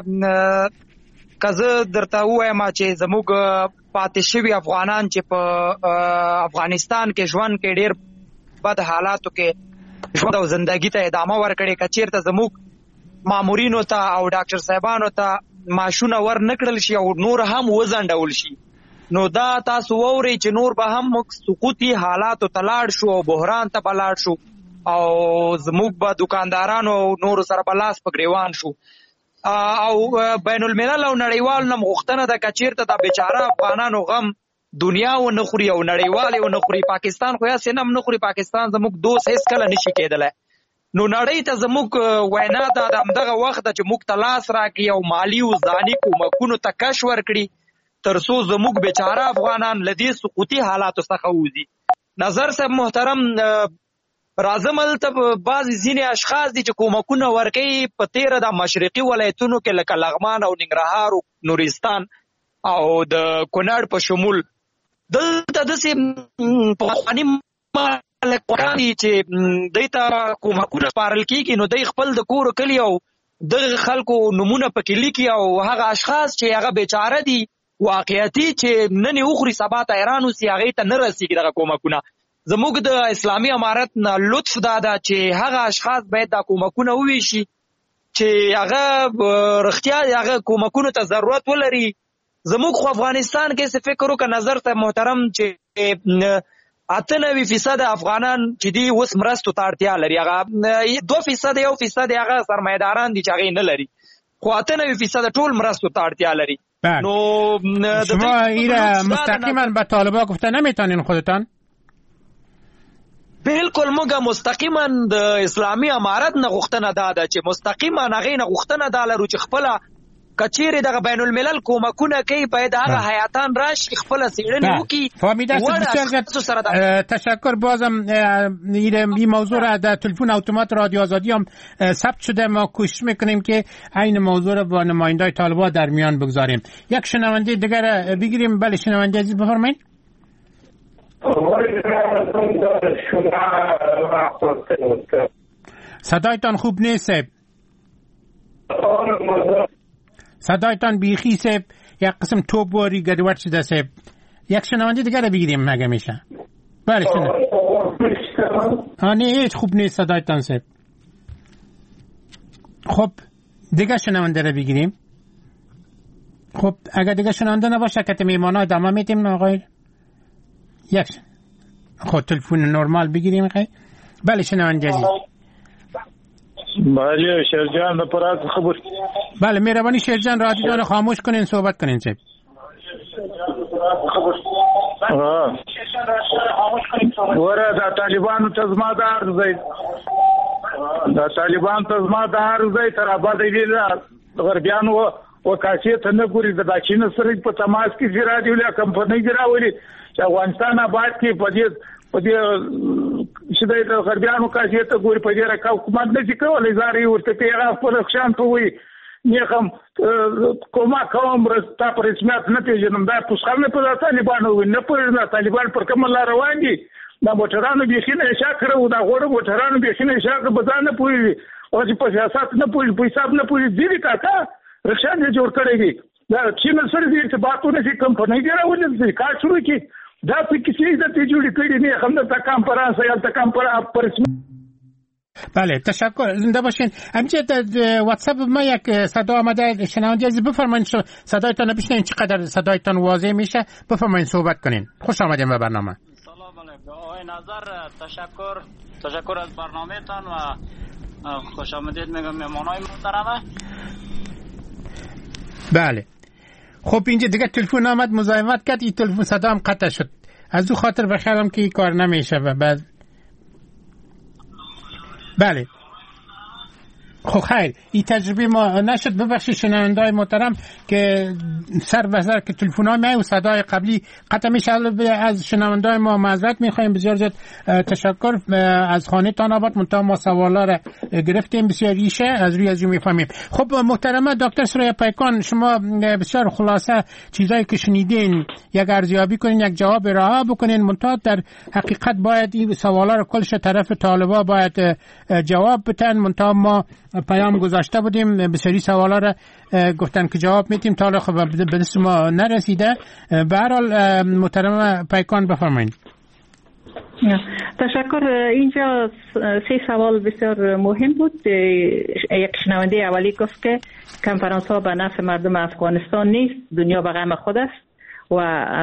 کزه درته وایم چې زموږ پاتې شوی افغانان چې په افغانستان کې ژوند کې ډیر بد حالاتو کې ژوند او زندگی ته ادامه ورکړي کچیرته زموږ مامورینو ته او ډاکټر صاحبانو ته ماشونه ور نکړل شي او نور هم وزنډول شي نو دا تاسو ووري چې نور به هم سقوطي حالاتو تلاړ شو او بحران ته بلاړ شو او زموږ به دکاندارانو نور سره بلاس په گریوان شو او بین الملل او نړیوال نم غوښتنه د کچیرته د بیچاره افغانانو غم دنیا و نخوري او نړیوال و نخوري پاکستان خو یا سینم نخوري پاکستان زموږ دوست هیڅ کله نشي کېدلی نو نړۍ ته زموږ وینا د همدغه وخت چې موږ ته لاس راکړي او مالی او ځاني کومکونو ته کش ورکړي تر څو زموږ بیچاره افغانان له دې سقوطي حالاتو څخه وځي. نظر صاحب محترم راځم هلته بعضې ځینې اشخاص دي چې کومکونه ورکوي په تیره د مشرقي ولایتونو کې لکه لغمان او ننګرهار او نورستان او د کونړ په شمول دلته داسې پخواني مالکان دي چې دوی ته کومکونه سپارل کېږي نو دوی خپل د کور کلي او دغه خلکو نومونه پکې لیکي او هغه اشخاص چې هغه بیچاره دي واقعیتي چې نن یې وخوري سبا ته حیران اوسي هغې ته نه رسېږي دغه کومکونه. زموږ د اسلامي امارت نه لطف دا ده چې هغه اشخاص باید دا کومکونه وویشي چې هغه رښتیا هغه کومکونو ته ضرورت ولري. زموږ خو افغانستان کې څه فکر وکړه نظر ته محترم چې 98% افغانان چې دي اوس مرستو ته اړتیا لري هغه 2% 1% هغه سرمایه‌داران دي چې هغه نه لري خو 98% ټول مرستو ته اړتیا لري. نو شما ایره مستقیما به طالبان گفته نمیتونین خودتان؟ بالکل موږ مستقیما د اسلامي امارت نه غوښتنه ده چې مستقیما هغې نه غوښتنه دا لرو چې خپله کچیرې دغه بین الملل کومکونه کوي باید هغه حیاتان راشي خپله څېړنې وکړي. فهمیده است. تشکر. بازم این موضوع را در تلفن اتومات رادیو آزادی هم ثبت شده. ما کوشش میکنیم که این موضوع را با نمایندای طالبان در میان بگذاریم. یک شنونده دیگر بگیریم. بله شنونده عزیز بفرمایید. صدایتان خوب نیست صاحب. صدایتان بیخی صاحب یک قسم توپ باری گدوات شده صاحب. یک شنونده دیگر بگیریم مگه میشه. بله نه هیچ خوب نیست صدایتان صاحب. خب دیگر شنونده رو بگیریم. خب اگر دیگر شنونده نباشه که میمانا ادامه میتیم آقای یک خود تلفن نرمال بگیریم خیلی. بله شنونده عزیز. بله شیرجان نپرات خبر. بله مهربانی شیرجان رادیو رو خاموش کنین صحبت کنین صاحب. وره دا طالبانو ته زما د عرض دا طالبان ته زما د عرض تر ابد ویل غربیانو او کاسي ته نه ګوري د چین سره په تماس کې زیرا دی له کمپنۍ ګراولي چې افغانستان آباد کې په دې شدای د غربیانو کاسي ته ګوري په دې راکا حکومت نه چې کولای زاري ورته پیغام پر خشان ته وي نیخم کومه کوم رستا پر رسمیت نه پیژنم دا پوښتنه په طالبانو نه په طالبان پر کوم لار روان دي دا موټرانو بيخینه شاکره او دا غوړو موټرانو بيخینه شاکره بزانه پوي او چې په سیاست نه پوي په حساب نه پوي دي کا رخصت نه جوړ کړی دي دا چین سره دې ارتباطونه چې کمپنۍ دی راولې کا شروع کی دا په کیسې د ته جوړ کړی نه هم د کانفرنس یا د کانفرنس. بله تشکر. زنده باشین. همچنین در واتساپ ما یک صدا آمده شنونده از بفرمایید صدایتان بشنویم چقدر صدایتان واضح میشه بفرمایید صحبت کنین. خوش آمدین به برنامه. سلام علیکم آقای نظر تشکر از برنامه‌تان و خوش آمدید میگم مهمانای محترمه. بله خب اینجا دیگه تلفن آمد مزاحمت کرد این تلفن صدا هم قطع شد از او خاطر بخیالم که این کار نمیشه و بعد بله خب خیر این تجربه ما نشد ببخشید شنونده‌های محترم که سر به سر که تلفن‌های ما و صدای قبلی قطع میشه. از شنونده‌های ما معذرت می‌خوایم. بسیار زیاد تشکر از خانه تان آباد. منتها ما سوالا را گرفتیم بسیار ریشه از روی می‌فهمیم. خب محترمه دکتر سریا پیکان شما بسیار خلاصه چیزایی که شنیدین یک ارزیابی کنین یک جواب ارائه بکنین. منتها در حقیقت باید این سوالا رو کلش طرف طالبا باید جواب بدن. منتها ما پیام گذاشته بودیم بسیاری سوالا را گفتن که جواب میتیم تا خب به دست ما نرسیده. به هر حال محترم پیکان بفرمایید. تشکر. اینجا 3 سوال بسیار مهم بود. یک شنونده اولی گفت که کنفرانس ها به نفع مردم افغانستان نیست، دنیا به غم خود است و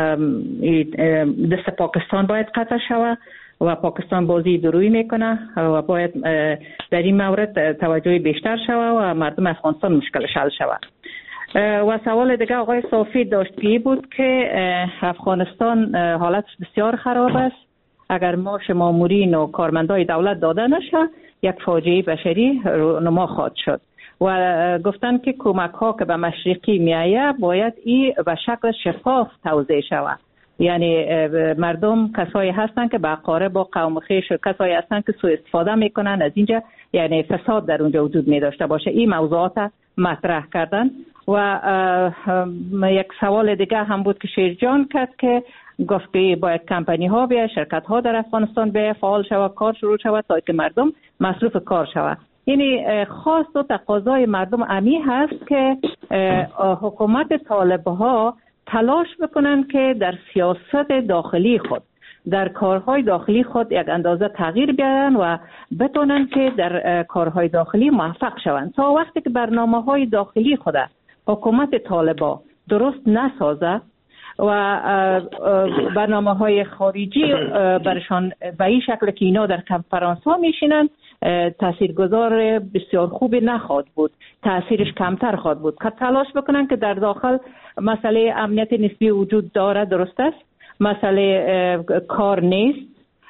دست پاکستان باید قطع شود و پاکستان بازی درویی میکنه و باید در این مورد توجه بیشتر شود و مردم افغانستان مشکلش حل شود. و سوال دیگه آقای صافی داشت بود که افغانستان حالتش بسیار خراب است. اگر معاش مامورین و کارمندای دولت داده نشه یک فاجعه بشری رونما خواهد شد و گفتن که کمک ها که به مشرقی میآید باید این به شکل شفاف توزیع شود. یعنی مردم کسایی هستن که به قاره با قوم خویش کسایی هستن که سوء استفاده میکنن از اینجا، یعنی فساد در اونجا وجود می داشته باشه. این موضوعات مطرح کردن. و یک سوال دیگه هم بود که شیرجان کرد که گفت که باید کمپانی ها بیا شرکت ها در افغانستان بیا فعال شود کار شروع شود تا که مردم مصروف کار شود. یعنی خواست و تقاضای مردم امی هست که حکومت طالبها تلاش بکنن که در سیاست داخلی خود در کارهای داخلی خود یک اندازه تغییر بیارن و بتونن که در کارهای داخلی موفق شوند. تا وقتی که برنامه‌های داخلی خود حکومت طالبا درست نسازه و برنامه‌های خارجی برشان به این شکل که اینا در کنفرانس‌ها میشینن تاثیرگذار بسیار خوبی نخواهد بود، تاثیرش کمتر خواهد بود. که تلاش بکنن که در داخل مسئله امنیت نسبی وجود داره، درست است، مسئله کار نیست،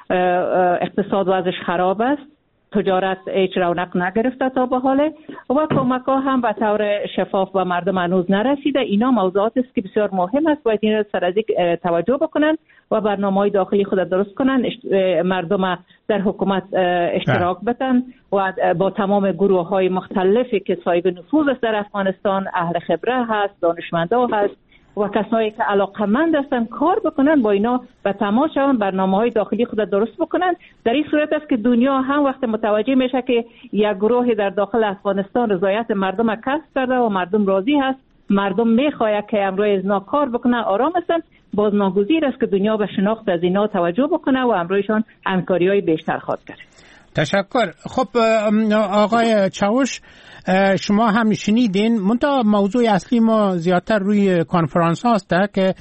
اقتصاد وضعش خراب است، تجارت هیچ رونق نگرفته تا به حاله و کمک ها هم به طور شفاف به مردم هنوز نرسیده. اینا موضوعات است که بسیار مهم است، باید این را سر از توجه بکنن و برنامه‌های داخلی خود درست کنن، مردم در حکومت اشتراک بدن و با تمام گروه‌های مختلفی که صاحب نفوذ است در افغانستان، اهل خبره هست، دانشمندا هست و کسایی که علاقمند هستن کار بکنن، با اینا به تماس شون، برنامه‌های داخلی خود درست بکنن. در این صورت است که دنیا هم وقت متوجه میشه که یک گروهی در داخل افغانستان رضایت مردم کسب کرده و مردم راضی هست، مردم میخواهد که امروز اینا کار بکنن، آرام هستن، باز ناگزیر است که دنیا به شناخت از اینا توجه بکنه و امروزشان همکاری‌های بیشتر خواهد کرد. تشکر. خب آقای چاوش شما هم شنیدین، منتها موضوع اصلی ما زیادتر روی کنفرانس هاست که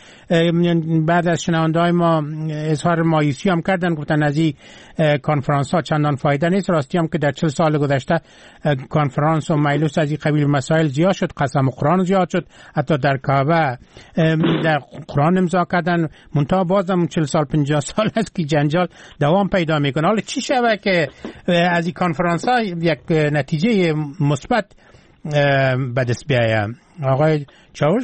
بعد از شنونده های ما اظهار مایوسی هم کردن، گفتن از این کنفرانس ها چندان فایده نیست. راستی هم که در 40 سال گذشته کنفرانس و مجلس از این قبیل مسائل زیاد شد، قسم قرآن زیاد شد، حتی در کعبه در قرآن امضا کردن، منتها بازم 40 سال 50 سال است که جنجال دوام پیدا میکنه. حالا چی شود که از این کنفرانس ها یک نتیجه مثبت به دست بیایه. آقای چاوش؟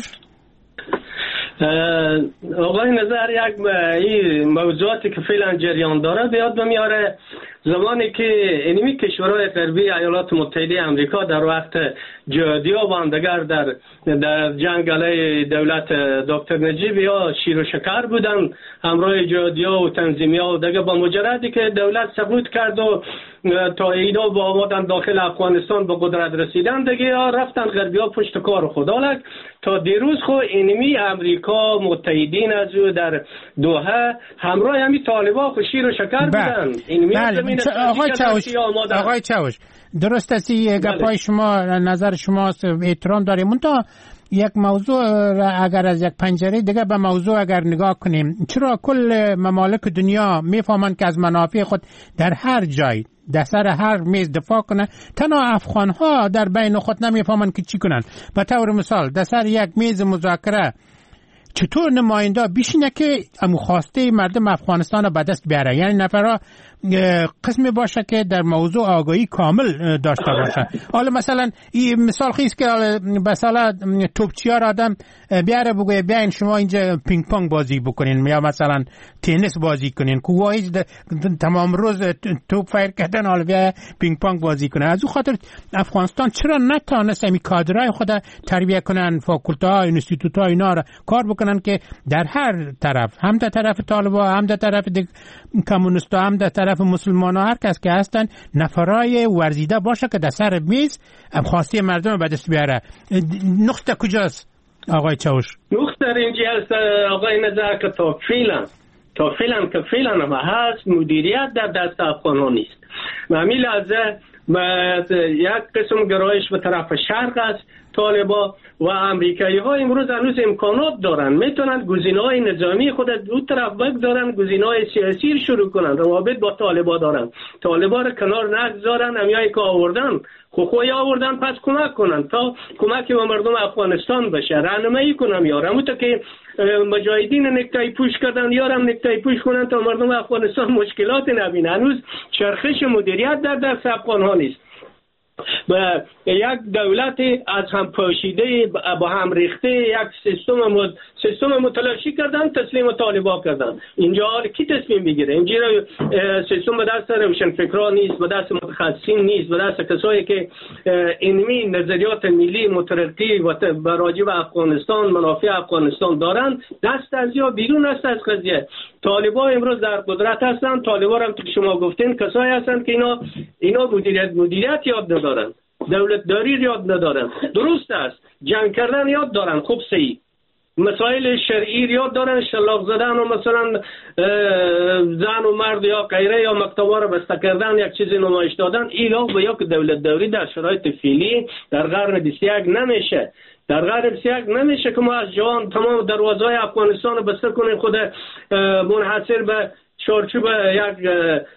آقای نظر یک این موضوعاتی که فعلا جریان داره بیاد بمیاره. زمانی که اینمی کشورهای غربی ایالات متحده آمریکا در وقت جهادی‌ها و دیگر در جنگ علیه دولت دکتر نجیب یا شیر و شکر بودن همراه جهادی‌ها و تنظیمی‌ها و دیگر، با مجردی که دولت سقوط کرد و تا اینا با آمدن داخل افغانستان به قدرت رسیدن دیگه رفتن غربی‌ها پشت کار خدا لک تا دیروز خو اینمی امریکا متحدین از او در دوحه همراه همی طالبان خو شیر و شکر بودن. آقای چاوش درست است گپای شما، نظر شما احترام داریم. منتها یک موضوع اگر از یک پنجره دیگه به موضوع اگر نگاه کنیم، چرا کل ممالک دنیا میفهمند که از منافع خود در هر جای در سر هر میز دفاع کنه، تنها افغان ها در بین خود نمیفهمند که چی کنن؟ به طور مثال در سر یک میز مذاکره چطور نماینده بشینه که خواسته مردم افغانستان به دست بیاره؟ یعنی نفرها قسمی باشه که در موضوع آگاهی کامل داشته باشه. حالا مثلا این مثال خیست که مثلا توپچیار آدم بیاره بگویه بیاین شما اینجا پینگ پونگ بازی بکنین یا مثلا تنیس بازی کنین، که واهیز تمام روز توپ فایر کردن حالا بیا پینگ پونگ بازی کنه. از او خاطر افغانستان چرا نتانست این کادرای خود تربیت کنن، فاکولته ها، اینستیتوت ها اینا را کار بکنن که در هر طرف، هم در طرف طالبان، هم در طرف کمونیست ها، هم در طرف مسلمان ها، هر کس که هستن نفرای ورزیده باشه که در سر میز خواسته مردم به دست بیاره. نقطه کجاست آقای چاوش؟ نقطه اینجا هست آقای نظر که تا فعلا هم هست مدیریت در دست افغان ها نیست. و همین لحظه یک قسم گرایش به طرف شرق است. طالبا و امریکایی ها امروز هنوز امکانات دارن، میتونن گزینه‌های نظامی خود دو طرف بگذارن، گزینه‌های سیاسی شروع کنن، روابط با طالبا دارن، طالبا رو کنار نگذارن. همیایی که آوردن خوی آوردن پس کمک کنن تا کمکی به مردم افغانستان بشه، راهنمایی کنن. یارم تو که مجاهدین نکتای پوش کردن یارم نکتای پوش کنن تا مردم افغانستان مشکلات نبینه. هنوز چرخش مدیریت در دست افغان ها نیست. و یک دولت از هم پاشیده با هم ریخته یک سیستم متلاشی کردن، تسلیم طالبان کردن. اینجا کی تصمیم بگیره؟ اینجا سیستم به دست روشنفکران نیست، به دست متخصصین نیست، به دست کسایی که اینمی نظریات ملی مترقی و راجع به افغانستان منافع افغانستان دارن. دست از یا بیرون است از قضیه. طالبان امروز در قدرت هستن. طالبان هم که شما گفتین کسایی هستن که اینا مدیریت یاد ندارن، دولتداری یاد ندارن. درست است جنگ کردن یاد دارن، خوب صحیح، مسائل شرعی یاد دارن، شلاق زدن و مثلا زن و مرد یا غیره یا مکتبا رو بسته کردن، یک چیزی نمایش دادن. اینا به یک دولتداری در شرایط فعلی در قرن 21 نمیشه. در قرن 21 نمیشه که ما از جوان تمام دروازه‌های افغانستان رو بسته کنیم، خود منحصر به چارچوب یک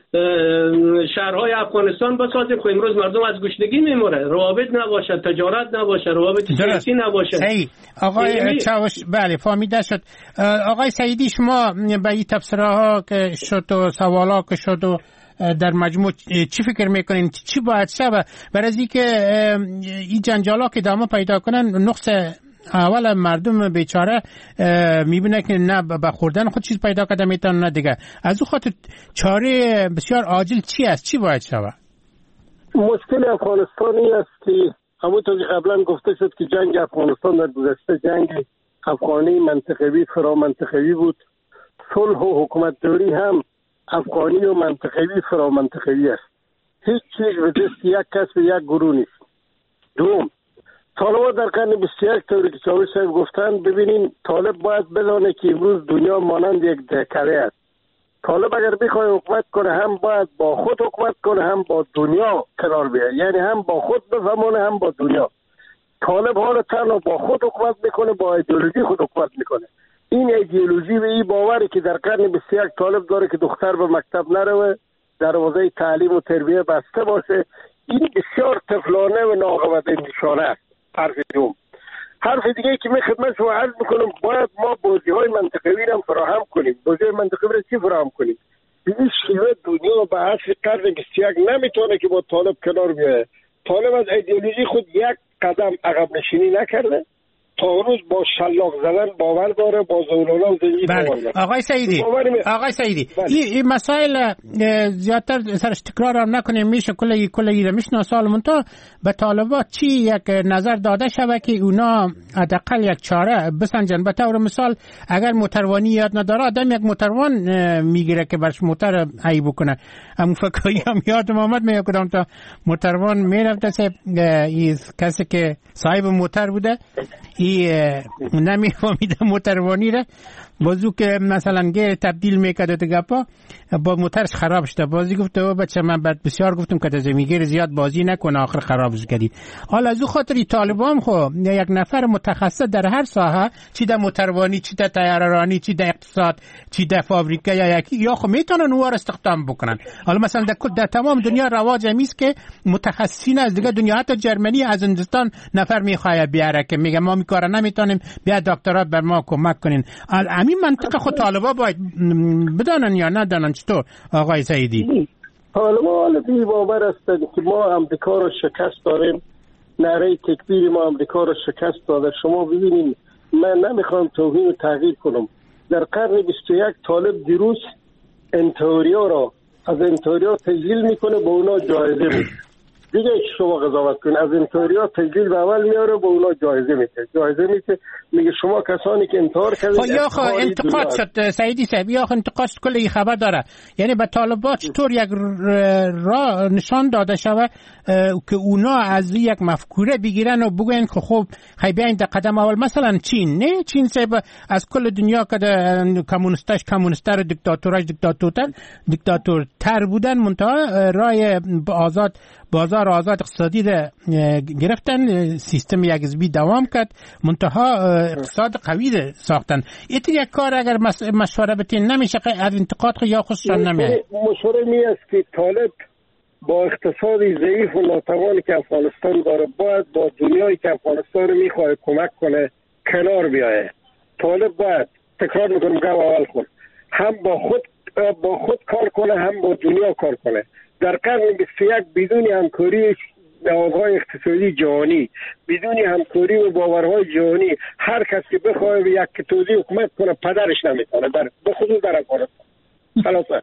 شهرهای افغانستان بسازیم. خب امروز مردم از گشنگی میموره، روابط نباشه، تجارت نباشه، روابط سیاسی نباشه. صحیح آقای چاوش، بله فهمیده شد. آقای سعیدی شما به این تفسیرها ها که شد و سوالا که شد و در مجموع چی فکر میکنین چی باید شود برای اینکه این جنجالا که ادامه پیدا کنن؟ نقص اول مردم بیچاره میبینه که نه به خوردن خود چیز پیدا کرده میتونه نه دیگه. از اون خاطر چاره بسیار عاجل چی است؟ چی باید شود؟ مشکل افغانستانی است که همونطور که قبلا گفته شد که جنگ افغانستان در گذشته جنگ افغانی منطقوی فرا منطقوی بود. صلح و حکومت داری هم افغانی و منطقوی فرا منطقوی است. هیچ چیز به دست یک کس و یک گروه نیست. دوم، طالبان در قرن 21 طوری که چاوش صاحب گفتن، ببینین طالب باید بدانه که امروز دنیا مانند یک دهکده است. طالب اگر بخواد حکومت کنه هم باید با خود حکومت کنه هم با دنیا کنار بیاد، یعنی هم با خود بفهمونه هم با دنیا. طالب حالا تنها با خود حکومت میکنه، با ایدئولوژی خود حکومت میکنه. این ایدئولوژی و این باوری که در قرن 21 طالب داره که دختر به مکتب نروه، دروازه تعلیم و تربیه بسته باشه، این بسیار طفلانه و ناقابل انتشاره است. حرف دوم. حرف دیگه که من خدمت شما عرض میکنم، باید ما بازی‌های منطقوی را فراهم کنیم. بازی‌های منطقوی را چی فراهم کنیم؟ به این شیوه دنیا به عصر قرن 21 نمیتونه که با طالب کنار بیایه. طالب از ایدئولوژی خود یک قدم عقب نشینی نکرده، تا روز با شلاق زدن باور داره، با زولولا و زنجیر باور داره. آقای سعیدی این مسائل زیادتر سرش تکرار هم نکنیم، میشه کلی رو میشناسالمون تا به طالبا چی یک نظر داده شده که اونا حداقل یک چاره بسنجن. به طور مثال اگر موتروانی یاد نداره آدم یک موتروان میگیره که برش موتر ای بکنه. همون فکری هم یادم آمد میگه کدام تا موتروان میرفته کسی که صاحب موتر بوده نمیفهمیده موتروانی را، بازو که مثلا گیر تبدیل میکرده دیگه با موترش خراب شده، بازی گفته بچه من بعد بسیار گفتم که زمینگیر زیاد بازی نکنه آخر خرابش کردید. حالا از او خاطری طالبان خو یک نفر متخصص در هر ساحه، چی در موتروانی، چی در طیاره‌رانی، چی در اقتصاد، چی در فابریکه یا خو میتونن او را استخدام بکنن. حالا مثلا در تمام دنیا رواج همیست که متخصصین از دیگه دنیا، حتی جرمنی از هندوستان نفر میخواد بیاره که میگه ما میکاره نمیتونیم، بیا دکترا بر ما کمک کنین. همین منطقه خود طالبا باید بدانن یا ندانن؟ چطور آقای سعیدی؟ طالبا حالتی باور هستند که ما امریکا رو شکست داریم، نعره تکبیر ما امریکا رو شکست داده. شما ببینید، من نمیخوام توهین و تغییر کنم، در قرن 21 طالب دیروز انتوریا را از انتوریا تجلیل میکنه، با اونا جایزه میده. دیگه شما قضاوت کنید، از انتوریا تجلیل به اول میاره، با اونا جایزه میده میگه شما کسانی که انتحار کردید. یا خو انتقاد شد سعیدی صاحب، یا خو انتقاد کلی خبر داره، یعنی به طالبان چطور یک راه نشان داده شود که اونا از یک مفکوره بگیرن و بگن که خب بیاین در قدم اول. مثلا چین، نه چین صاحب از کل دنیا که کمونیستر دیکتاتورتر بودن، منتها رای بازار آزاد اقتصادی را گرفتن، سیستم یک حزبی دوام کرد، منتها اقتصاد قوی را ساختن. یک کار اگر مشوره بتین نمیشه از انتقاد یا خودشان نمیاد. مشوره می است که طالب با اقتصادی ضعیف و ناتوانی که افغانستان داره باید با دنیایی که افغانستان میخواد کمک کنه کنار بیایه. طالب باید، تکرار میکنم که اول خود هم با خود کار کنه، هم با دنیا کار کنه. در قرن 21 بدون همکاری نهادهای اقتصادی جهانی، بدون همکاری و باورهای جهانی، هر کس که بخواد یک توزیع حکومت کنه پدرش نمیتونه، به خصوص در افغانستان. خلاصه.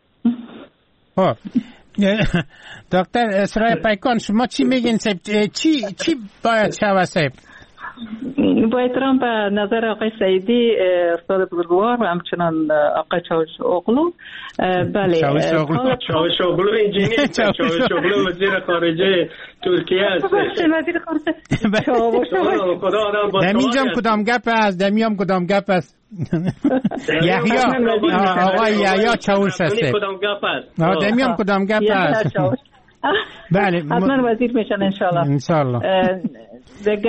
دکتر اسرای پیکان، شما چی میگین؟ چی باید شود صاحب؟ با احترام به نظر آقای سعیدی استاد بزرگوار و همچنان آقای چاوش اوغلو، بله چاوش اوغلو انجینیر، چاوش اوغلو وزیر خارجه ترکیه است. وزیر خارجه دمیجم کدام گپ است یحیی آقای یحیی چاوش است. دمیجم کدام گپ است. بله حتما وزیر میشن انشالله. دیگه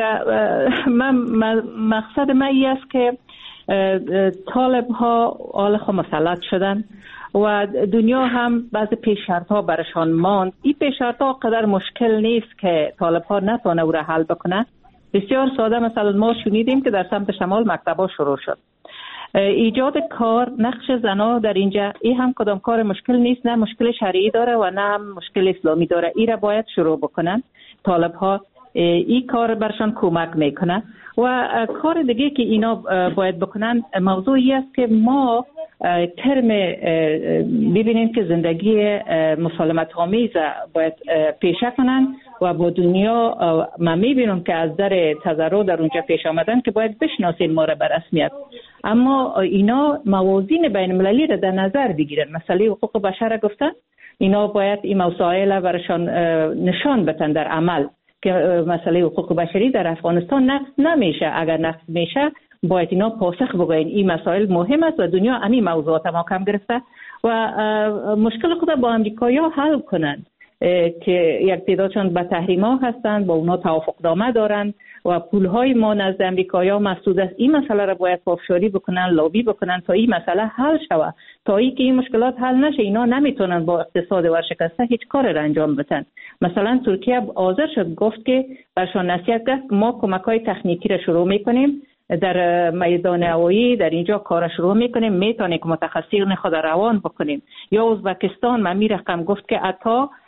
مقصد من این است که طالب ها آلخ مسلط شدن و دنیا هم بعض پیش‌شرط ها برشان ماند. این پیش‌شرط ها قدر مشکل نیست که طالب ها نتونه او را حل بکنه. بسیار ساده، مثلا ما شنیدیم که در سمت شمال مکتبا شروع شد. ایجاد کار، نقش زنا در اینجا، این هم کدام کار مشکل نیست، نه مشکل شرعی داره و نه هم مشکل اسلامی داره. این را باید شروع بکنن طالب ها، این کار برشان کمک میکنه. و کار دیگه که اینا باید بکنن موضوعی است که ما ترم ببینیم که زندگی مسالمت آمیز باید پیشه کنن و با دنیا من میبینم که از در تضرع در اونجا پیش آمدن که باید بشناسیم ما را به رسمیت. اما اینا موازین بین المللی را در نظر بگیرن. مسئله حقوق بشر گفتن، اینا باید این مسائل برشان نشان بدن در عمل که مسئله حقوق بشری در افغانستان نقض نمیشه. اگر نقض میشه باید اینا پاسخ بگوین این مسائل مهم است و دنیا همین موضوعات ما کم گرفته و مشکل خود با امریکایی‌ها حل کنند که یک تعدادشان به تحریم‌ها هستند، با اونا توافقنامه دارند و پول‌های ما نزد امریکایی‌ها مسدود است. این مسئله را باید پافشاری بکنن، لابی بکنن تا این مسئله حل شود. تا اینکه این مشکلات حل نشه اینا نمیتونن با اقتصاد ورشکسته هیچ کاری را انجام بدن. مثلا ترکیه حاضر شد گفت که برشان نصیحت کرد ما کمک‌های تکنیکی را شروع می‌کنیم در میدان هوایی، در اینجا کار شروع میکنیم، میتونیم که متخصصین خود روان بکنیم. یا ازبکستان من می رقم گفت که حتی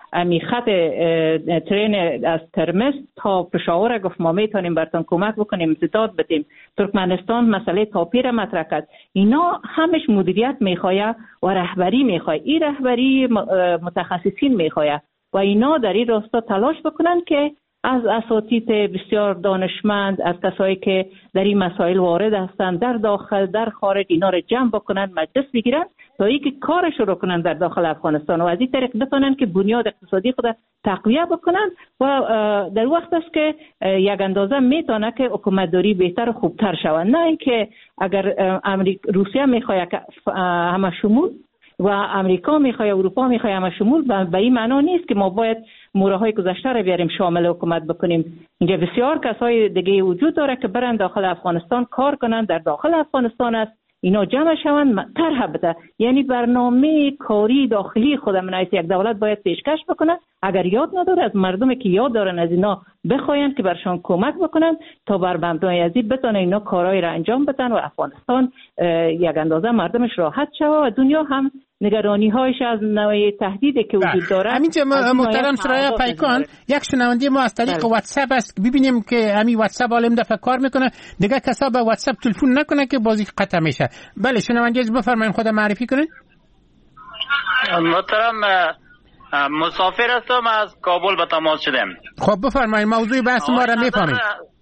امی خط ترین از ترمز تا پشاور گفت ما میتونیم براتون کمک بکنیم، امتداد بدیم. ترکمنستان مسئله تاپی را مطرح کرد. اینا همش مدیریت میخواه و رهبری میخواه. این رهبری متخصصین میخواه و اینا در این راستا تلاش بکنن که از اساتید بسیار دانشمند، از کسایی که در این مسائل وارد هستند در داخل در خارج، اینا رو جمع بکنن، مجلس بگیرن تا اینکه کارش رو کنن در داخل افغانستان و از این طریق بتونن که بنیاد اقتصادی خود تقویه بکنن و در وقت است که یک اندازه میتونه که حکومتداری بهتر و خوبتر شود. نه اینکه اگر روسیه میخواد که همه شمول و امریکا میخواد، اروپا میخواد همه شمول، به این معنا نیست که ما باید مورهای گذشته را بیاریم شامل حکومت بکنیم. اینجا بسیار کسای دیگه وجود داره که برن داخل افغانستان کار کنن، در داخل افغانستان است اینا جمع شوند طرح بده. یعنی برنامه کاری داخلی خود من یک دولت باید پیشکش بکنه. اگر یاد نداره از مردمی که یاد دارن از اینا بخواین که برشان کمک بکنن تا بر مبنای ازی بتونن اینا کارهای را انجام بدن و افغانستان یک اندازه مردمش راحت شود و دنیا هم نگرانی هایش از نوع تهدیدی که وجود داره. همینجا محترم سرایه پیکان، یک شنونده ما از طریق واتساپ است، ببینیم که همین واتساپ عالم دفعه کار میکنه، دیگه کسا به واتساپ تلفن نکنه که بازی قطع میشه. بله شنونده بفرمایید، خود معرفی کنید. محترم مسافر هستم، از کابل به تماس شدم. خب بفرمایید، موضوع بحث ما را میفهمید.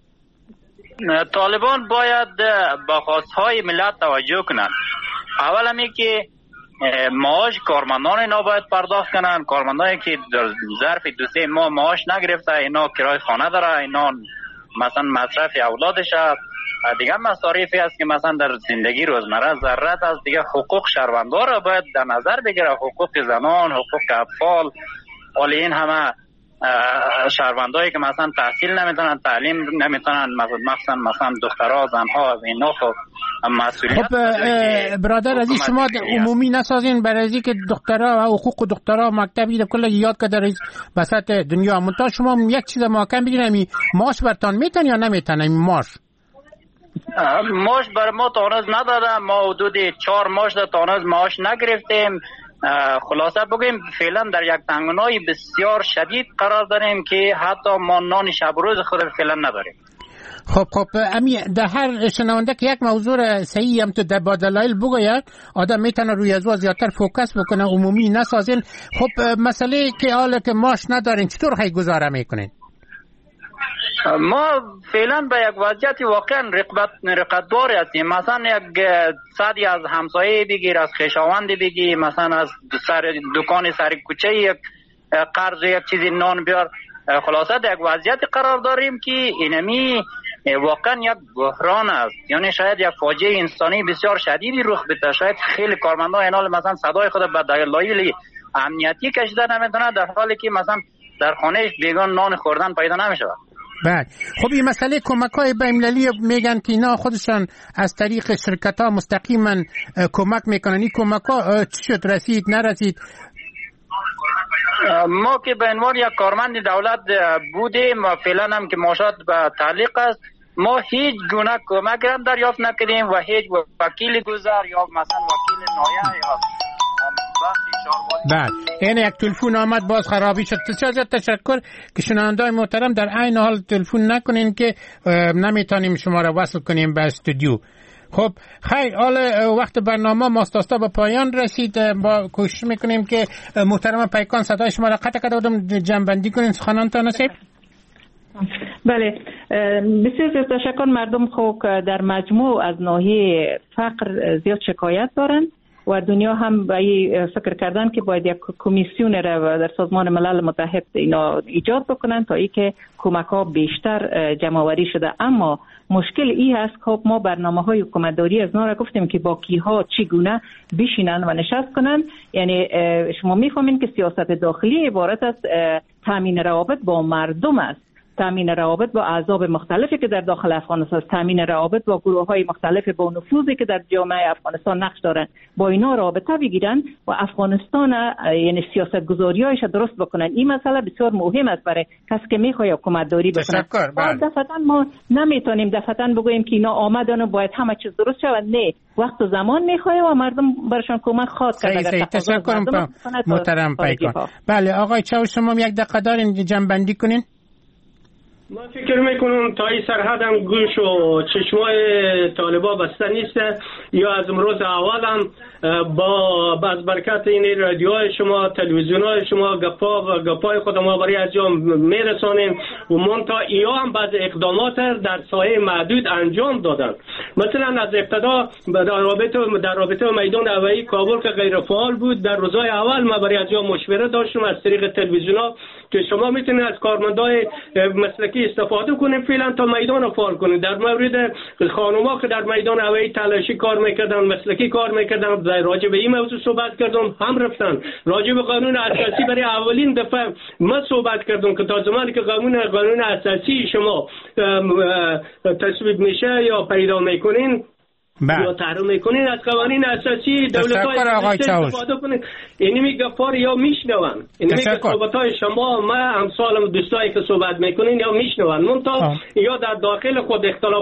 طالبان باید به خواستهای ملت توجه کنند. اول همی که معاش کارمندان اینا باید پرداخت کنن. کارمندانی که در ظرف 2-3 ماه معاش نگرفته، اینا کرای خانه داره، اینا مثلا مصرف اولادش، دیگه مصارفی است که مثلا در زندگی روزمره ضرورت است. دیگه حقوق شهروندان را باید در نظر بگیره، حقوق زنان، حقوق اطفال. ولی این همه شهروندایی که مثلا تحصیل نمیتونن، تعلیم نمیتونن، مثلا دخترها، زنها، از اینا خب مسئولیت. خب برادر عزیز، شما عمومی نسازین برای اینکه که دخترها و حقوق دخترها مکتبی کل یاد کرده رئیس وسط دنیا. منتها شما یک چیز محکم بگیرین، معاش برتان میتن یا نمیتن؟ معاش بر ما تانوز نداده، ما حدود 4 ماه شده تانوز معاش نگرفتیم. خلاصه بگیم فعلا در یک تنگنای بسیار شدید قرار داریم که حتی ما نان شب روز خود فعلا نداریم. خب امی در هر شنونده که یک موضوع صحیح هم تو در با دلایل بگوید، آدم میتونه روی از زیادتر فوکس بکنه، عمومی نسازین. خب مسئله که حالا که معاش ندارین چطور خیلی گزاره میکنین؟ ما فعلا به یک وضعیت واقعا رقتباری هستیم. مثلا یک صدی از همسایه بگیر، از خویشاوند بگیر، مثلا از دکان سر کوچه یک قرض یک چیزی نان بیار. خلاصه در یک وضعیت قرار داریم که اینمی واقعا یک بحران است. یعنی شاید یک فاجعه انسانی بسیار شدیدی رخ بده. شاید خیلی کارمندان اینال مثلا صدای خود به دلایل امنیتی کشیده نمیتونه، در حالی که مثلا در خانهش بیگان نان خوردن پیدا نمیشه. بله. خب این مسئله کمک‌های بین‌المللی میگن که اینا خودشان از طریق شرکت‌ها مستقیما کمک میکنن. این کمک‌ها چی شد؟ رسید نرسید؟ ما که به عنوان یک کارمند دولت بودیم و فعلا هم که معاشات به تعلیق است، ما هیچ گونه کمک هم دریافت نکردیم و هیچ وکیل گذر یا مثلا وکیل نایه یا بله. این یک تلفن آمد باز خرابی شد. تشکر که شنونده‌های محترم در عین حال تلفن نکنین که نمیتونیم شما را وصل کنیم به استودیو. خب خیر، حال وقت برنامه ماستاستا به پایان رسید. با کوشش میکنیم که محترم پیکان صدای شما را قطع کردم جمع‌بندی کنین سخنانتان نصیب. بله، بسیار تشکر. مردم خوب در مجموع از ناحیه فقر زیاد شکایت دارن و دنیا هم به فکر کردن که باید یک کمیسیون را در سازمان ملل متحد اینا ایجاد بکنن تا ای که کمک ها بیشتر جمع آوری شده. اما مشکل ای هست که ما برنامه های حکومتداری از نو را گفتیم که با کیها چگونه بشینن و نشست کنن. یعنی شما میفهمین که سیاست داخلی عبارت از تامین روابط با مردم است تامین روابط با احزاب مختلفی که در داخل افغانستان است، تامین روابط با گروه‌های مختلف با نفوذی که در جامعه افغانستان نقش دارند، با اینا رابطه بگیرن و افغانستان یعنی سیاست‌گذاری‌هایش درست بکنن. این مسئله بسیار مهم است برای کسی که می‌خواد حکومت داری بکنه. دفعتاً ما نمیتونیم دفعتاً بگوییم که اینا آمدن و باید همه چیز درست شود. نه، وقت و زمان می‌خواد و مردم برشان کمک خواهد کرد. تشکر محترم پیکان. بله آقای چاوش، شما یک دقیقه دارین جمع‌بندی کنین. من فکر میکنم تا این سرحد هم گوش و چشمای طالبا بسته نیست یا از امروز اول هم با از برکت این رادیوهای شما، تلویزیونهای شما، گپای خود ما برای انجام میرسانیم و منتها اینا هم بعض اقدامات در سایه محدود انجام دادن. مثلا از ابتدا در رابطه میدان هوایی کابل که غیر فعال بود، در روزهای اول ما برای انجام مشوره داشتیم از طریق تلویزیون‌ها که شما میتونید از کارمندای مسلکی استفاده کنید فعلا تا میدان فعال کنید. در مورد خانوما که در میدان هوایی تلاشی کار میکردن، مسلکی کار میکردن، راجع به این موضوع صحبت کردم، هم رفتن راجع به قانون اساسی برای اولین دفعه ما صحبت کردم که تا زمانی که قانون اساسی شما تصویب میشه یا پیدا میکنین یا تحریم میکنین از قوانین اساسی دولت‌های استفاده کنین. اینی میگفار یا میشنون، اینی میگه صحبت‌های شما ما امثال دوستایی که صحبت میکنین یا میشنون منتها یا در داخل خود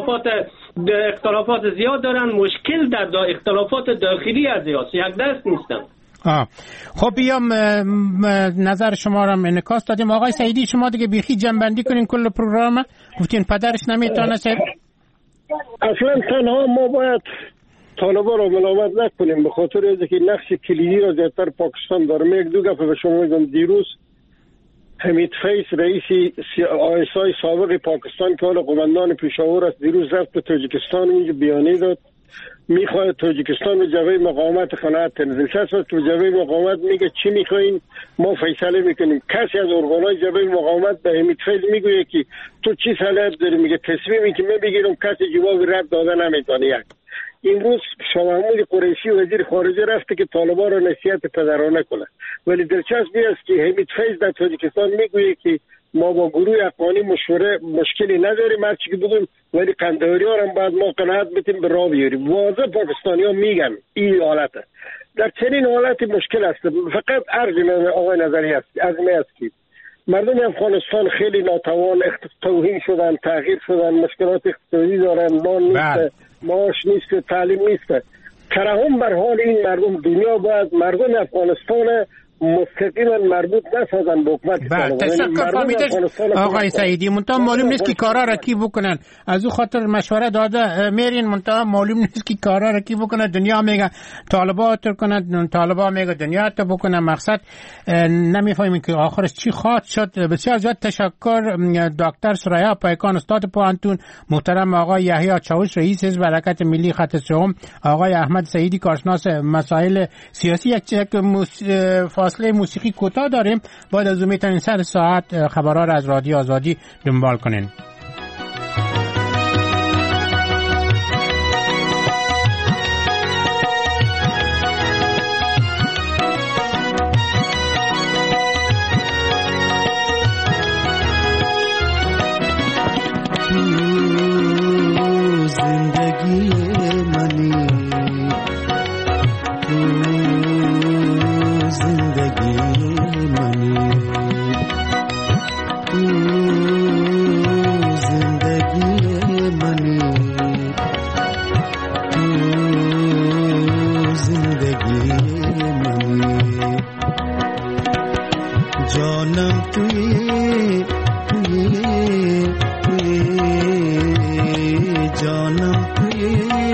اختلافات زیاد دارن. مشکل در اختلافات داخلی از یک دست نیستن. خب بیام نظر شما را انعکاس دادیم. آقای سعیدی شما دیگه بیخی جنبندی کنین کل پروگرام. گفتین پدرش نمیتونه اصلا تنها ما باید طالبان را ملامت نکنیم به خاطر اینکه نقش کلیدی را زیادتر پاکستان داره. یک دو گپ به شما میگم. دیروز حمید فیض رئیس آیسای سابق پاکستان که حالا قماندان پشاور است، دیروز رفت به تاجیکستان اینجا بیانیه داد میخواد تاجیکستان به جبهه مقاومت قناعت تنظیم شد. تو جبهه مقاومت میگه چی میخواین ما فیصله میکنیم. کسی از ارگانهای جبهه مقاومت به حمید فیض میگه که تو چی صلاحیت داری؟ میگه تصمیمی که من بگیرم کسی جواب رد دادن نمیتونه. امروز شاه محمود قریشی وزیر خارجه رفته که طالبان را نصیحت پدرانه کنه، ولی دلچسبی است که حمید فیض در تاجیکستان میگه که ما با گروه افغانی مشکلی نداریم، هر چی که بگیم، ولی قندهاری‌ها هم بعد ما قناعت بتیم به راه بیاریم. واضح پاکستانی‌ها میگن این حالته. در چنین حالت مشکل است. فقط عرض آقای نظری است از می است که مردم افغانستان خیلی ناتوان توهین شدن، تغییر شدن، مشکلات اقتصادی دارن، نان نیست، معاش نیست، تعلیم نیست. ترحم بر حال این مردم. دنیا باید مردم افغانستان مستقیما مربوط نسازن به حکومت. تشکر فهمیدش آقای سعیدی. منتها معلوم نیست که کارا را کی بکنن. از او خاطر مشوره داده میرین، منتها معلوم نیست که کارا را کی بکنه. دنیا میگه طالبا تر کنه، طالبا میگه دنیا تا بکنه. مقصد نمیفهمیم که آخرش چی خواهد شد. بسیار زیاد تشکر دکتر سریا پیکان استاد پوهنتون، محترم آقای یحیی چاوش رئیس حزب حرکت ملی خط سوم، آقای احمد سعیدی کارشناس مسائل سیاسی. یک فاصله موسیقی کوتاه داریم. بعد از اون میتونین سر ساعت خبرها را از رادیو آزادی دنبال کنین. जानम तुए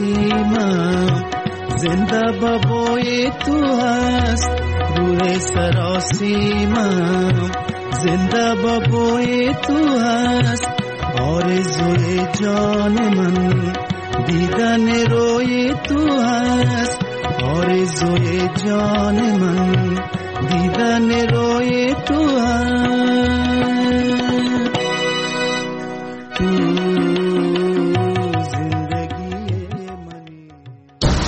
سراسیمم، زنده بابای تو هست روح سراسیمم، زنده بابای تو هست آرزوی جان من، دیدن روی تو هست آرزوی جان من، دیدن روی تو هست.